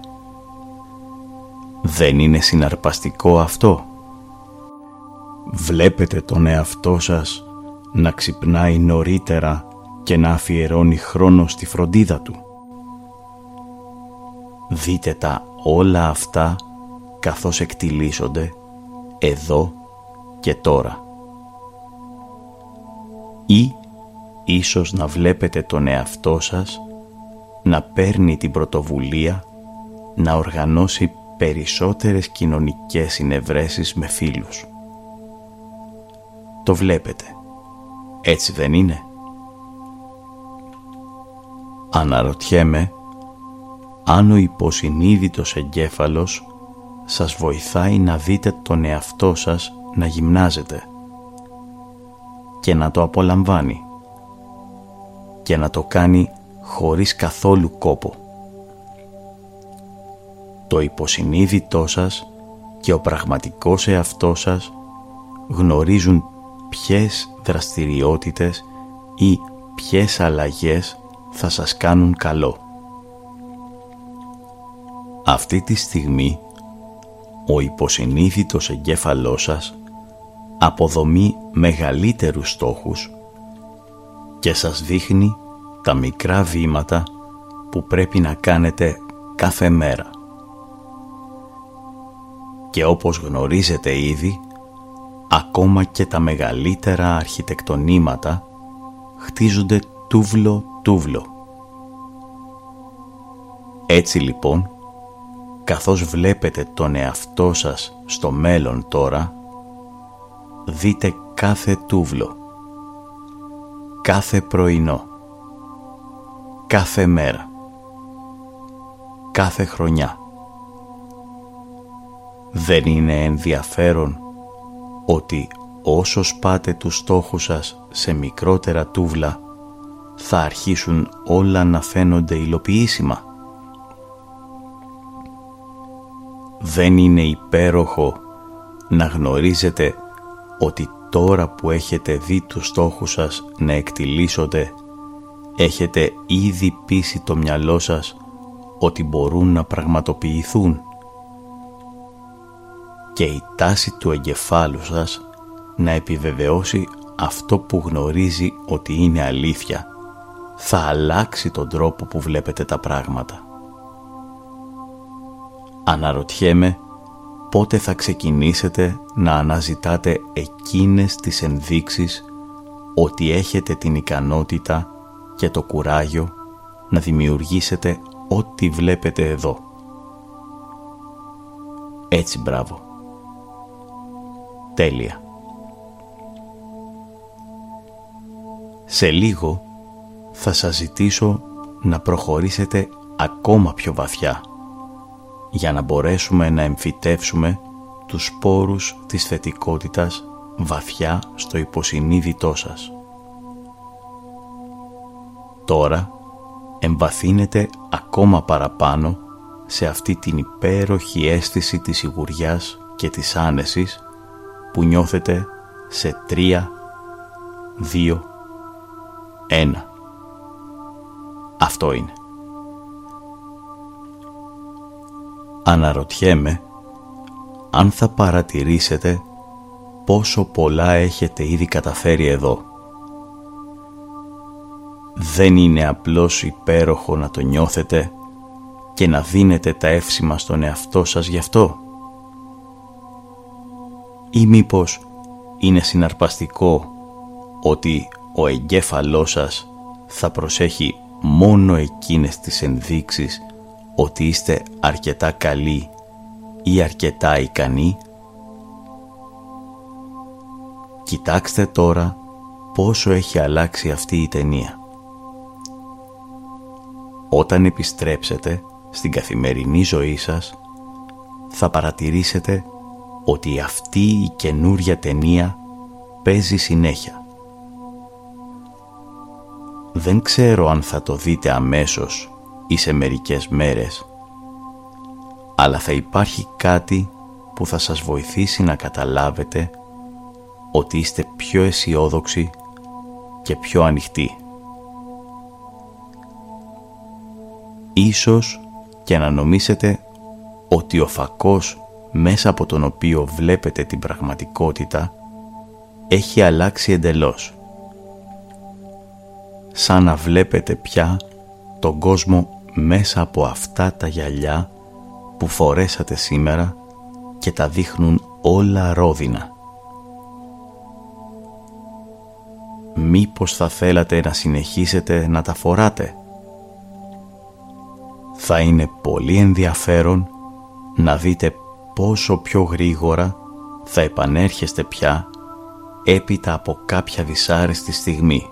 Δεν είναι συναρπαστικό αυτό? Βλέπετε τον εαυτό σας να ξυπνάει νωρίτερα και να αφιερώνει χρόνο στη φροντίδα του? Δείτε τα όλα αυτά καθώς εκτιλήσονται εδώ και τώρα. Ή ίσως να βλέπετε τον εαυτό σας να παίρνει την πρωτοβουλία να οργανώσει περισσότερες κοινωνικές συνευρέσεις με φίλους. Το βλέπετε, έτσι δεν είναι? Αναρωτιέμαι αν ο υποσυνείδητος εγκέφαλος σας βοηθάει να δείτε τον εαυτό σας να γυμνάζεται και να το απολαμβάνει και να το κάνει χωρίς καθόλου κόπο. Το υποσυνείδητό σας και ο πραγματικός εαυτός σας γνωρίζουν ποιες δραστηριότητες ή ποιες αλλαγές θα σας κάνουν καλό. Αυτή τη στιγμή ο υποσυνείδητος εγκέφαλός σας αποδομεί μεγαλύτερους στόχους και σας δείχνει τα μικρά βήματα που πρέπει να κάνετε κάθε μέρα. Και όπως γνωρίζετε ήδη, ακόμα και τα μεγαλύτερα αρχιτεκτονήματα χτίζονται τούβλο-τούβλο. Έτσι λοιπόν, καθώς βλέπετε τον εαυτό σας στο μέλλον τώρα, δείτε κάθε τούβλο, κάθε πρωινό, κάθε μέρα, κάθε χρονιά. Δεν είναι ενδιαφέρον ότι όσο σπάτε τους στόχους σας σε μικρότερα τούβλα, θα αρχίσουν όλα να φαίνονται υλοποιήσιμα? Δεν είναι υπέροχο να γνωρίζετε ότι τώρα που έχετε δει τους στόχους σας να εκτιλήσονται, έχετε ήδη πείσει το μυαλό σας ότι μπορούν να πραγματοποιηθούν, και η τάση του εγκεφάλου σας να επιβεβαιώσει αυτό που γνωρίζει ότι είναι αλήθεια θα αλλάξει τον τρόπο που βλέπετε τα πράγματα. Αναρωτιέμαι πότε θα ξεκινήσετε να αναζητάτε εκείνες τις ενδείξεις ότι έχετε την ικανότητα και το κουράγιο να δημιουργήσετε ό,τι βλέπετε εδώ. Έτσι, μπράβο. Τέλεια. Σε λίγο θα σας ζητήσω να προχωρήσετε ακόμα πιο βαθιά για να μπορέσουμε να εμφυτεύσουμε τους σπόρους της θετικότητας βαθιά στο υποσυνείδητό σας. Τώρα εμβαθύνετε ακόμα παραπάνω σε αυτή την υπέροχη αίσθηση της σιγουριάς και της άνεσης που νιώθετε σε 3, 2, 1. Αυτό είναι. Αναρωτιέμαι αν θα παρατηρήσετε πόσο πολλά έχετε ήδη καταφέρει εδώ. Δεν είναι απλώς υπέροχο να το νιώθετε και να δίνετε τα εύσημα στον εαυτό σας γι' αυτό? Ή μήπως είναι συναρπαστικό ότι ο εγκέφαλός σας θα προσέχει μόνο εκείνες τις ενδείξεις ότι είστε αρκετά καλοί ή αρκετά ικανοί? Κοιτάξτε τώρα πόσο έχει αλλάξει αυτή η ταινία. Όταν επιστρέψετε στην καθημερινή ζωή σας, θα παρατηρήσετε ότι αυτή η καινούρια ταινία παίζει συνέχεια. Δεν ξέρω αν θα το δείτε αμέσως ή σε μερικές μέρες, αλλά θα υπάρχει κάτι που θα σας βοηθήσει να καταλάβετε ότι είστε πιο αισιόδοξοι και πιο ανοιχτοί. Ίσως και να νομίσετε ότι ο φακός μέσα από τον οποίο βλέπετε την πραγματικότητα έχει αλλάξει εντελώς. Σαν να βλέπετε πια τον κόσμο μέσα από αυτά τα γυαλιά που φορέσατε σήμερα και τα δείχνουν όλα ρόδινα. Μήπως θα θέλατε να συνεχίσετε να τα φοράτε? Θα είναι πολύ ενδιαφέρον να δείτε πόσο πιο γρήγορα θα επανέρχεστε πια έπειτα από κάποια δυσάρεστη στιγμή.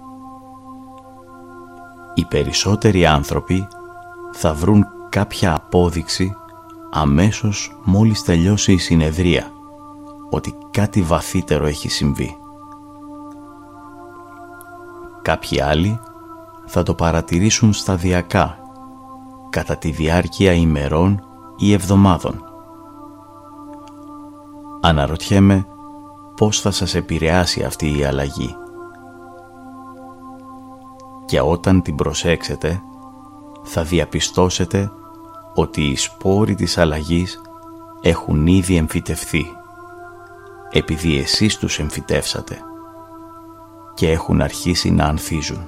Οι περισσότεροι άνθρωποι θα βρουν κάποια απόδειξη αμέσως μόλις τελειώσει η συνεδρία ότι κάτι βαθύτερο έχει συμβεί. Κάποιοι άλλοι θα το παρατηρήσουν σταδιακά κατά τη διάρκεια ημερών ή εβδομάδων. Αναρωτιέμαι πώς θα σας επηρεάσει αυτή η αλλαγή. Και όταν την προσέξετε, θα διαπιστώσετε ότι οι σπόροι της αλλαγής έχουν ήδη εμφυτευθεί, επειδή εσείς τους εμφυτεύσατε, και έχουν αρχίσει να ανθίζουν.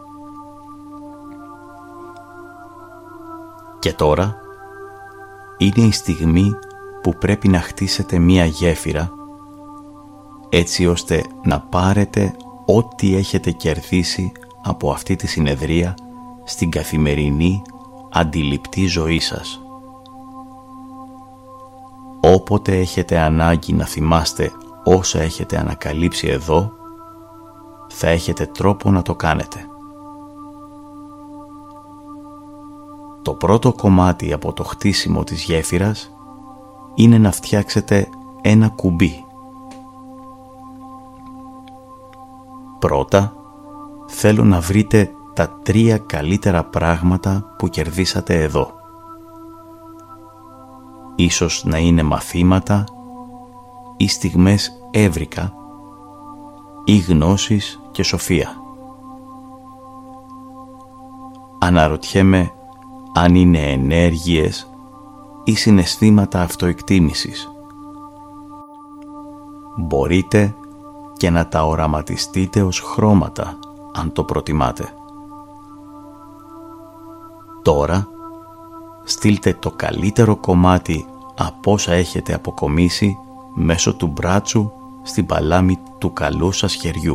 Και τώρα είναι η στιγμή που πρέπει να χτίσετε μία γέφυρα έτσι ώστε να πάρετε ό,τι έχετε κερδίσει από αυτή τη συνεδρία στην καθημερινή αντιληπτή ζωή σας. Όποτε έχετε ανάγκη να θυμάστε όσα έχετε ανακαλύψει εδώ, θα έχετε τρόπο να το κάνετε. Το πρώτο κομμάτι από το χτίσιμο της γέφυρας είναι να φτιάξετε ένα κουμπί. Πρώτα, θέλω να βρείτε τα 3 καλύτερα πράγματα που κερδίσατε εδώ. Ίσως να είναι μαθήματα ή στιγμές έβρικα ή γνώσεις και σοφία. Αναρωτιέμαι αν είναι ενέργειες ή συναισθήματα αυτοεκτίμησης. Μπορείτε και να τα οραματιστείτε ως χρώματα, αν το προτιμάτε. Τώρα, στείλτε το καλύτερο κομμάτι από όσα έχετε αποκομίσει μέσω του μπράτσου στην παλάμη του καλού σας χεριού.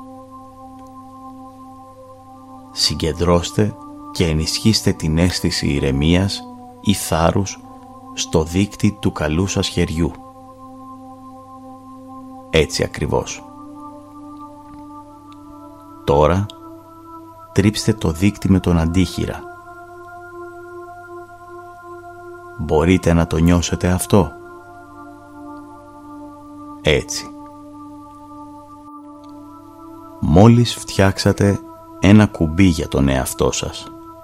Συγκεντρώστε και ενισχύστε την αίσθηση ηρεμίας ή θάρρους στο δείκτη του καλού σας χεριού. Έτσι ακριβώς. Τώρα, τρίψτε το δείκτη με τον αντίχειρα. Μπορείτε να το νιώσετε αυτό? Έτσι. Μόλις φτιάξατε ένα κουμπί για τον εαυτό σας,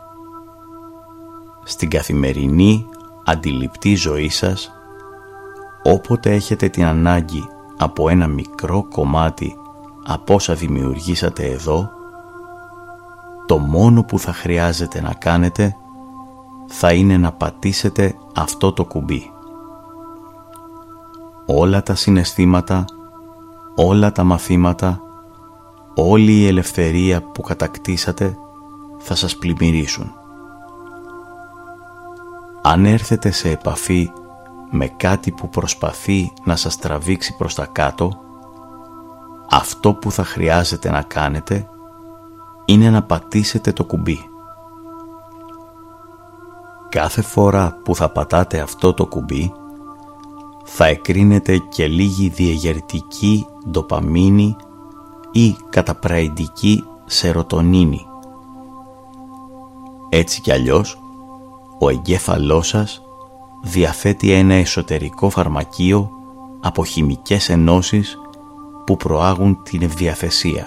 στην καθημερινή αντιληπτή ζωή σας, όποτε έχετε την ανάγκη από ένα μικρό κομμάτι από όσα δημιουργήσατε εδώ, το μόνο που θα χρειάζεται να κάνετε θα είναι να πατήσετε αυτό το κουμπί. Όλα τα συναισθήματα, όλα τα μαθήματα, όλη η ελευθερία που κατακτήσατε θα σας πλημμυρίσουν. Αν έρθετε σε επαφή με κάτι που προσπαθεί να σας τραβήξει προς τα κάτω, αυτό που θα χρειάζεται να κάνετε είναι να πατήσετε το κουμπί. Κάθε φορά που θα πατάτε αυτό το κουμπί, θα εκρίνετε και λίγη διεγερτική ντοπαμίνη ή καταπραϊντική σερωτονίνη. Έτσι κι αλλιώς, ο εγκέφαλός σας διαθέτει ένα εσωτερικό φαρμακείο από χημικές ενώσεις που προάγουν την ευδιαθεσία.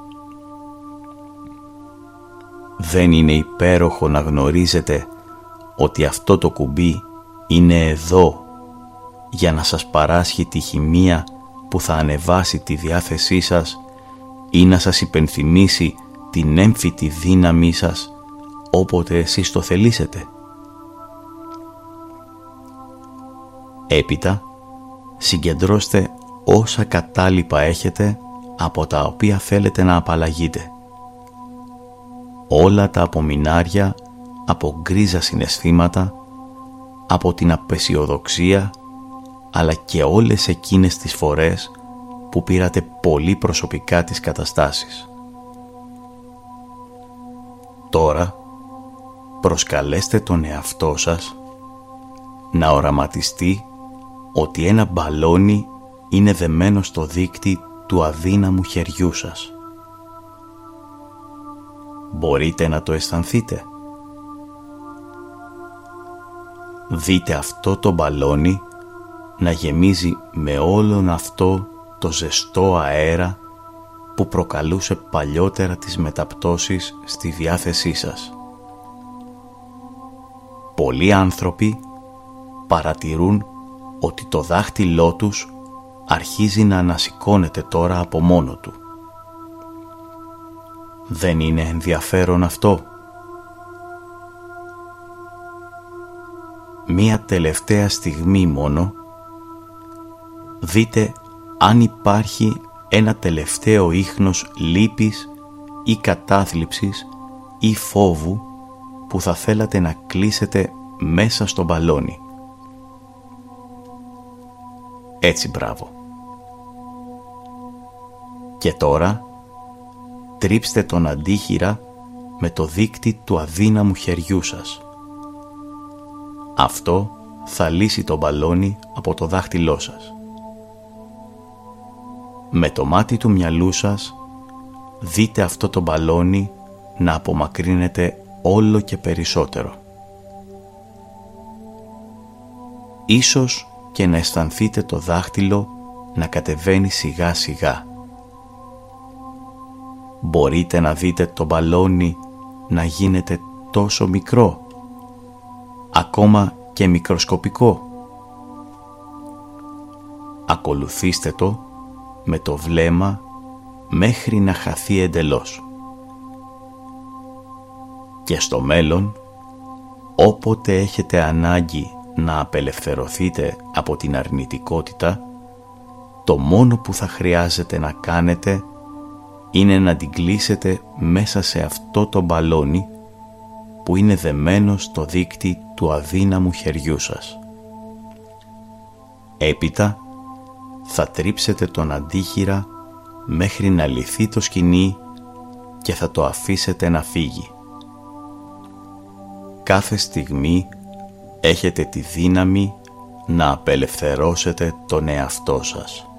Δεν είναι υπέροχο να γνωρίζετε ότι αυτό το κουμπί είναι εδώ για να σας παράσχει τη χημεία που θα ανεβάσει τη διάθεσή σας ή να σας υπενθυμίσει την έμφυτη δύναμή σας όποτε εσείς το θελήσετε? Έπειτα, συγκεντρώστε όσα κατάλοιπα έχετε από τα οποία θέλετε να απαλλαγείτε. Όλα τα απομεινάρια από γκρίζα συναισθήματα, από την απεσιοδοξία, αλλά και όλες εκείνες τις φορές που πήρατε πολύ προσωπικά τις καταστάσεις. Τώρα, προσκαλέστε τον εαυτό σας να οραματιστεί ότι ένα μπαλόνι είναι δεμένο στο δείκτη του αδύναμου χεριού σας. Μπορείτε να το αισθανθείτε? Δείτε αυτό το μπαλόνι να γεμίζει με όλον αυτό το ζεστό αέρα που προκαλούσε παλιότερα τις μεταπτώσεις στη διάθεσή σας. Πολλοί άνθρωποι παρατηρούν ότι το δάχτυλό τους αρχίζει να ανασηκώνεται τώρα από μόνο του. Δεν είναι ενδιαφέρον αυτό? Μία τελευταία στιγμή μόνο, δείτε αν υπάρχει ένα τελευταίο ίχνος λύπης ή κατάθλιψης ή φόβου που θα θέλατε να κλείσετε μέσα στο μπαλόνι. Έτσι, μπράβο. Και τώρα τρίψτε τον αντίχειρα με το δείκτη του αδύναμου χεριού σας. Αυτό θα λύσει το μπαλόνι από το δάχτυλό σας. Με το μάτι του μυαλού σας δείτε αυτό το μπαλόνι να απομακρύνεται όλο και περισσότερο. Ίσως και να αισθανθείτε το δάχτυλο να κατεβαίνει σιγά σιγά. Μπορείτε να δείτε το μπαλόνι να γίνεται τόσο μικρό, ακόμα και μικροσκοπικό. Ακολουθήστε το με το βλέμμα μέχρι να χαθεί εντελώς. Και στο μέλλον, όποτε έχετε ανάγκη να απελευθερωθείτε από την αρνητικότητα, το μόνο που θα χρειάζεται να κάνετε είναι να την κλείσετε μέσα σε αυτό το μπαλόνι που είναι δεμένο στο δίκτυ του αδύναμου χεριού σας. Έπειτα θα τρίψετε τον αντίχειρα μέχρι να λυθεί το σκοινί και θα το αφήσετε να φύγει. Κάθε στιγμή έχετε τη δύναμη να απελευθερώσετε τον εαυτό σας.